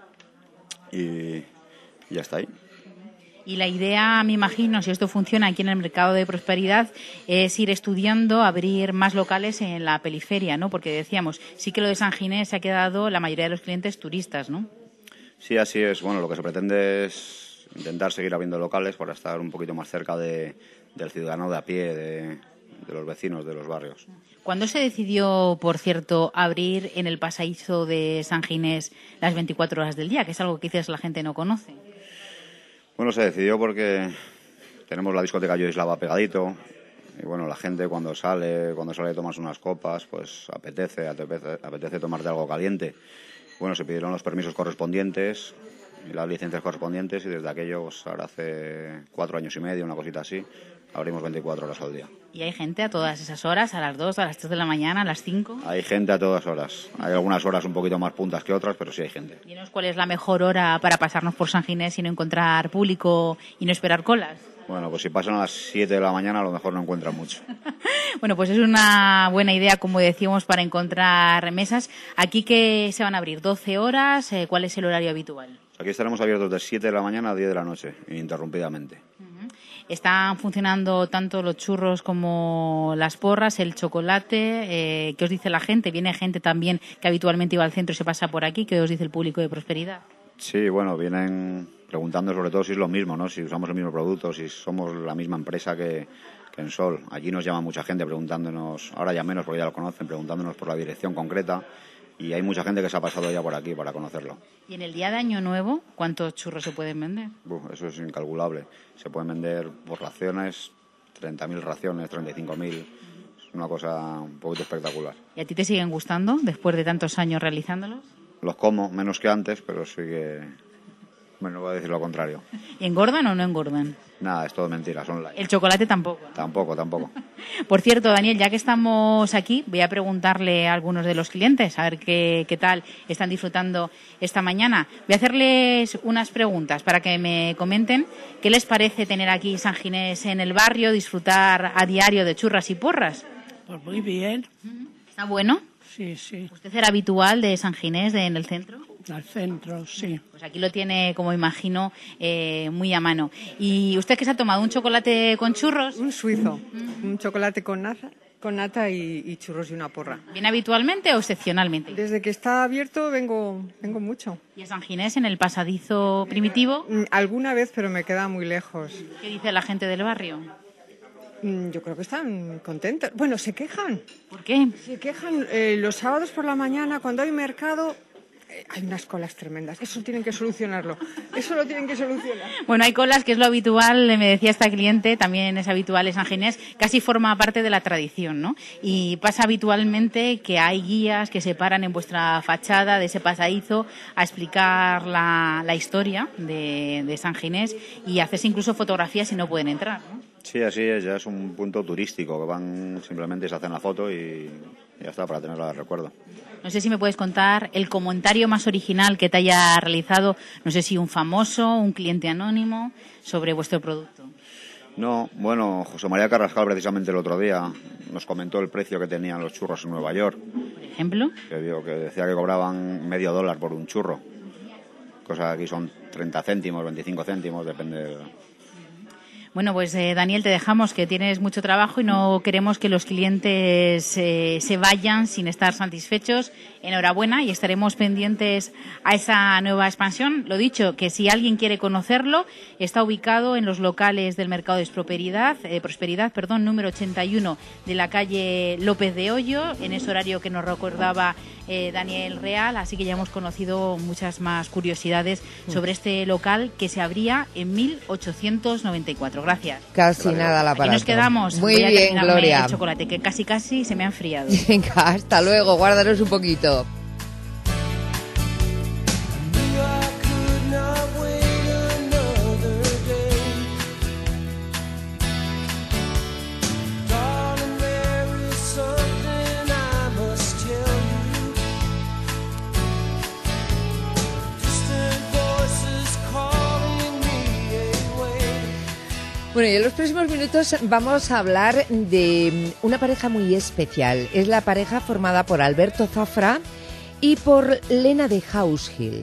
y ya está ahí. Y la idea, me imagino, si esto funciona aquí en el mercado de prosperidad, es ir estudiando, abrir más locales en la periferia, ¿no? Porque decíamos, sí que lo de San Ginés se ha quedado la mayoría de los clientes turistas, ¿no? Sí, así es. Bueno, lo que se pretende es intentar seguir abriendo locales para estar un poquito más cerca del ciudadano de a pie, de los vecinos de los barrios. ¿Cuándo se decidió, por cierto, abrir en el pasadizo de San Ginés las 24 horas del día, que es algo que quizás la gente no conoce? Bueno, se decidió porque tenemos la discoteca Yo Eslava pegadito y bueno, la gente cuando sale a tomarse unas copas, pues apetece tomarte algo caliente. Bueno, se pidieron los permisos correspondientes y las licencias correspondientes y desde aquello, pues ahora hace 4 años y medio, una cosita así, abrimos 24 horas al día. ¿Y hay gente a todas esas horas, a las 2, a las 3 de la mañana, a las 5? Hay gente a todas horas. Hay algunas horas un poquito más puntas que otras, pero sí hay gente. Dinos cuál es la mejor hora para pasarnos por San Ginés y no encontrar público y no esperar colas. Bueno, pues si pasan a las 7 de la mañana a lo mejor no encuentran mucho. Bueno, pues es una buena idea, como decíamos, para encontrar mesas. ¿Aquí qué se van a abrir? ¿12 horas? ¿Cuál es el horario habitual? Aquí estaremos abiertos de 7 de la mañana a 10 de la noche, ininterrumpidamente. Están funcionando tanto los churros como las porras, el chocolate. ¿Qué os dice la gente? ¿Viene gente también que habitualmente iba al centro y se pasa por aquí? ¿Qué os dice el público de Prosperidad? Sí, bueno, vienen preguntando sobre todo si es lo mismo, ¿no? Si usamos el mismo producto, si somos la misma empresa que en Sol. Allí nos llama mucha gente preguntándonos, ahora ya menos porque ya lo conocen, preguntándonos por la dirección concreta. Y hay mucha gente que se ha pasado ya por aquí para conocerlo. ¿Y en el día de Año Nuevo cuántos churros se pueden vender? Eso es incalculable. Se pueden vender por raciones, 30.000 raciones, 35.000. Es una cosa un poquito espectacular. ¿Y a ti te siguen gustando después de tantos años realizándolos? Los como, menos que antes, pero sí que... Bueno, voy a decir lo contrario. ¿Y engordan o no engordan? Nada, es todo mentira, son light. ¿El chocolate tampoco? Tampoco. Por cierto, Daniel, ya que estamos aquí, voy a preguntarle a algunos de los clientes, a ver qué tal están disfrutando esta mañana. Voy a hacerles unas preguntas para que me comenten qué les parece tener aquí San Ginés en el barrio, disfrutar a diario de churras y porras. Pues muy bien. ¿Está bueno? Sí, sí. ¿Usted era habitual de San Ginés, en el centro? Al centro, sí. Pues aquí lo tiene, como imagino, muy a mano. ¿Y usted qué se ha tomado? ¿Un chocolate con churros? Un suizo. Un chocolate con nata y churros y una porra. ¿Viene habitualmente o excepcionalmente? Desde que está abierto vengo mucho. ¿Y a San Ginés en el pasadizo primitivo? Alguna vez, pero me queda muy lejos. ¿Qué dice la gente del barrio? Yo creo que están contentos. Bueno, se quejan. ¿Por qué? Se quejan los sábados por la mañana cuando hay mercado. Hay unas colas tremendas. Eso tienen que solucionarlo. Eso lo tienen que solucionar. Bueno, hay colas, que es lo habitual, me decía esta cliente, también es habitual en San Ginés, casi forma parte de la tradición, ¿no? Y pasa habitualmente que hay guías que se paran en vuestra fachada de ese pasadizo a explicar la historia de San Ginés y hacerse incluso fotografías si no pueden entrar, ¿no? Sí, así es, ya es un punto turístico, que van simplemente se hacen la foto y ya está, para tenerla de recuerdo. No sé si me puedes contar el comentario más original que te haya realizado, no sé si un famoso, un cliente anónimo, sobre vuestro producto. No, bueno, José María Carrascal precisamente el otro día nos comentó el precio que tenían los churros en Nueva York. ¿Por ejemplo? Que decía que cobraban $0.50 por un churro, cosa que aquí son 30 céntimos, 25 céntimos, depende de... Bueno, pues Daniel, te dejamos, que tienes mucho trabajo y no queremos que los clientes se vayan sin estar satisfechos. Enhorabuena, y estaremos pendientes a esa nueva expansión. Lo dicho, que si alguien quiere conocerlo, está ubicado en los locales del Mercado de Prosperidad, número 81 de la calle López de Hoyo, en ese horario que nos recordaba Daniel Real. Así que ya hemos conocido muchas más curiosidades sobre este local que se abría en 1894. Gracias. Casi nada la palabra. Aquí nos quedamos. Muy bien, Gloria. El chocolate, que casi se me ha enfriado. Venga, hasta luego. Guárdanos un poquito. Bueno, y en los próximos minutos vamos a hablar de una pareja muy especial. Es la pareja formada por Alberto Zafra y por Lena de Househill.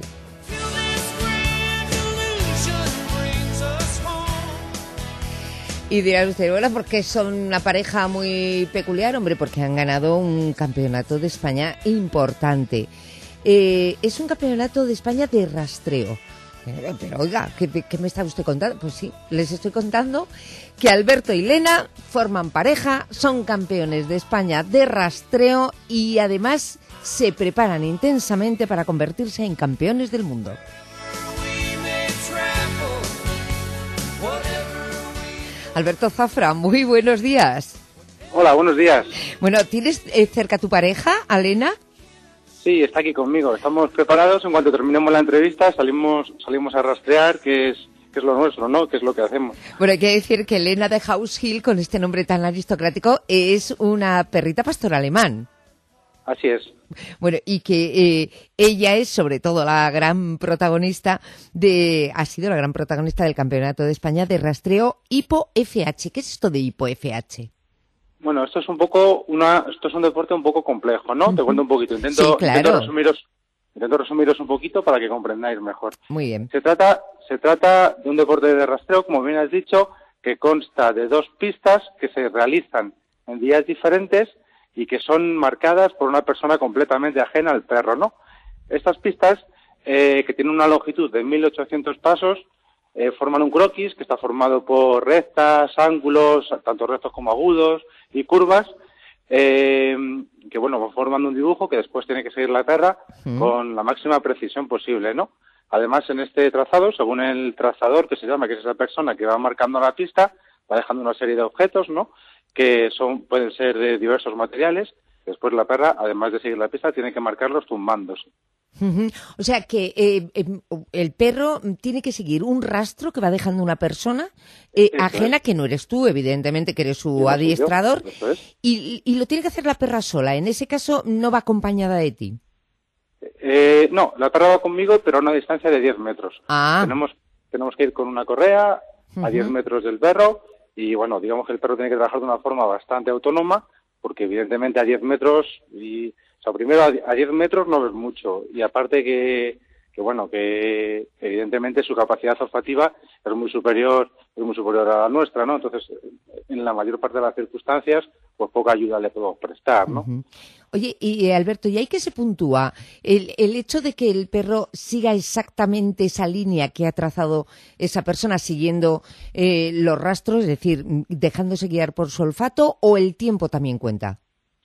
Y dirán ustedes, bueno, ¿por qué son una pareja muy peculiar? Hombre, porque han ganado un campeonato de España importante. Es un campeonato de España de rastreo. Pero oiga, ¿qué me está usted contando? Pues sí, les estoy contando que Alberto y Lena forman pareja, son campeones de España de rastreo y además se preparan intensamente para convertirse en campeones del mundo. Alberto Zafra, muy buenos días. Hola, buenos días. Bueno, ¿tienes cerca a tu pareja, a Lena? Sí, está aquí conmigo. Estamos preparados. En cuanto terminemos la entrevista, salimos a rastrear, que es lo nuestro, ¿no? Que es lo que hacemos. Bueno, hay que decir que Lena de Househill, con este nombre tan aristocrático, es una perrita pastor alemán. Así es. Bueno, y que ella es sobre todo la gran protagonista ha sido la gran protagonista del Campeonato de España de rastreo Hipo-FH. ¿Qué es esto de Hipo-FH? Bueno, esto es un deporte un poco complejo, ¿no? Te cuento un poquito. Sí, claro. Intento resumiros un poquito para que comprendáis mejor. Muy bien. Se trata de un deporte de rastreo, como bien has dicho, que consta de 2 pistas que se realizan en días diferentes y que son marcadas por una persona completamente ajena al perro, ¿no? Estas pistas, que tienen una longitud de 1.800 pasos, forman un croquis que está formado por rectas, ángulos, tanto rectos como agudos, y curvas, que van formando un dibujo que después tiene que seguir la perra con la máxima precisión posible, ¿no? Además, en este trazado, según el trazador que se llama, que es esa persona que va marcando la pista, va dejando una serie de objetos, ¿no? Que pueden ser de diversos materiales. Después la perra, además de seguir la pista, tiene que marcarlos tumbándose. O sea que el perro tiene que seguir un rastro que va dejando una persona ajena, que no eres tú, evidentemente, que eres su adiestrador, y lo tiene que hacer la perra sola. En ese caso, no va acompañada de ti. No, la perra va conmigo, pero a una distancia de 10 metros. Tenemos que ir con una correa a 10 metros del perro, y bueno, digamos que el perro tiene que trabajar de una forma bastante autónoma, porque evidentemente a 10 metros, primero a 10 metros no ves mucho, y aparte que evidentemente su capacidad olfativa es muy superior a la nuestra, ¿no? Entonces, en la mayor parte de las circunstancias, pues poca ayuda le podemos prestar, ¿no? Oye, y Alberto, ¿y ahí qué se puntúa? El hecho de que el perro siga exactamente esa línea que ha trazado esa persona siguiendo los rastros, es decir, dejándose guiar por su olfato, ¿o el tiempo también cuenta?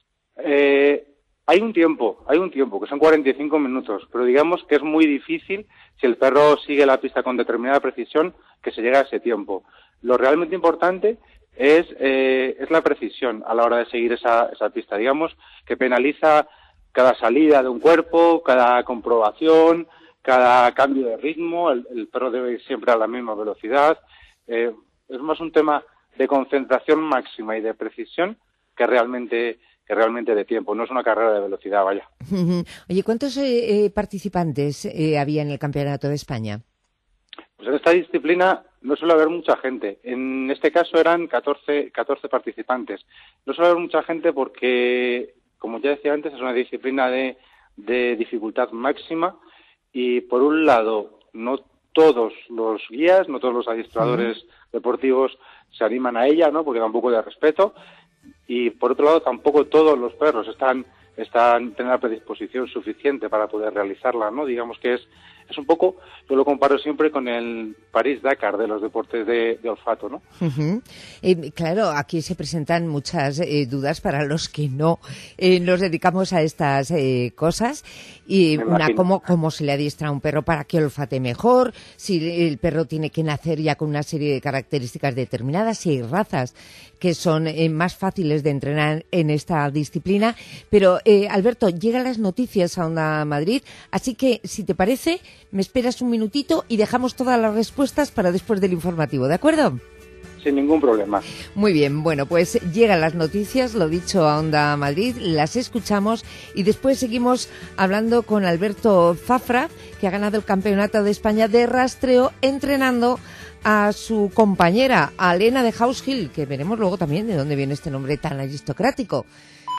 Hay un tiempo, que son 45 minutos, pero digamos que es muy difícil, si el perro sigue la pista con determinada precisión, que se llegue a ese tiempo. Lo realmente importante es la precisión a la hora de seguir esa pista. Digamos que penaliza cada salida de un cuerpo, cada comprobación, cada cambio de ritmo. El perro debe ir siempre a la misma velocidad. Es más un tema de concentración máxima y de precisión que realmente de tiempo. No es una carrera de velocidad, vaya. Oye, ¿cuántos participantes había en el Campeonato de España? Pues en esta disciplina no suele haber mucha gente. En este caso eran 14 participantes. No suele haber mucha gente porque, como ya decía antes, es una disciplina de dificultad máxima y, por un lado, no todos los guías, no todos los adiestradores deportivos se animan a ella, ¿no? Porque da un poco de respeto. Y, por otro lado, tampoco todos los perros tienen la predisposición suficiente para poder realizarla, ¿no? Digamos que es un poco, yo lo comparo siempre con el París-Dakar de los deportes de olfato, ¿no? Claro, aquí se presentan muchas dudas para los que no nos dedicamos a estas cosas. Y cómo se le adiestra a un perro para que olfate mejor, si el perro tiene que nacer ya con una serie de características determinadas, si hay razas que son más fáciles de entrenar en esta disciplina. Pero, Alberto, llegan las noticias a Onda Madrid, así que, si te parece, me esperas un minutito y dejamos todas las respuestas para después del informativo, ¿de acuerdo? Sin ningún problema. Muy bien, bueno, pues llegan las noticias, lo dicho, a Onda Madrid, las escuchamos y después seguimos hablando con Alberto Zafra, que ha ganado el Campeonato de España de rastreo entrenando a su compañera, a Elena de House Hill, que veremos luego también de dónde viene este nombre tan aristocrático.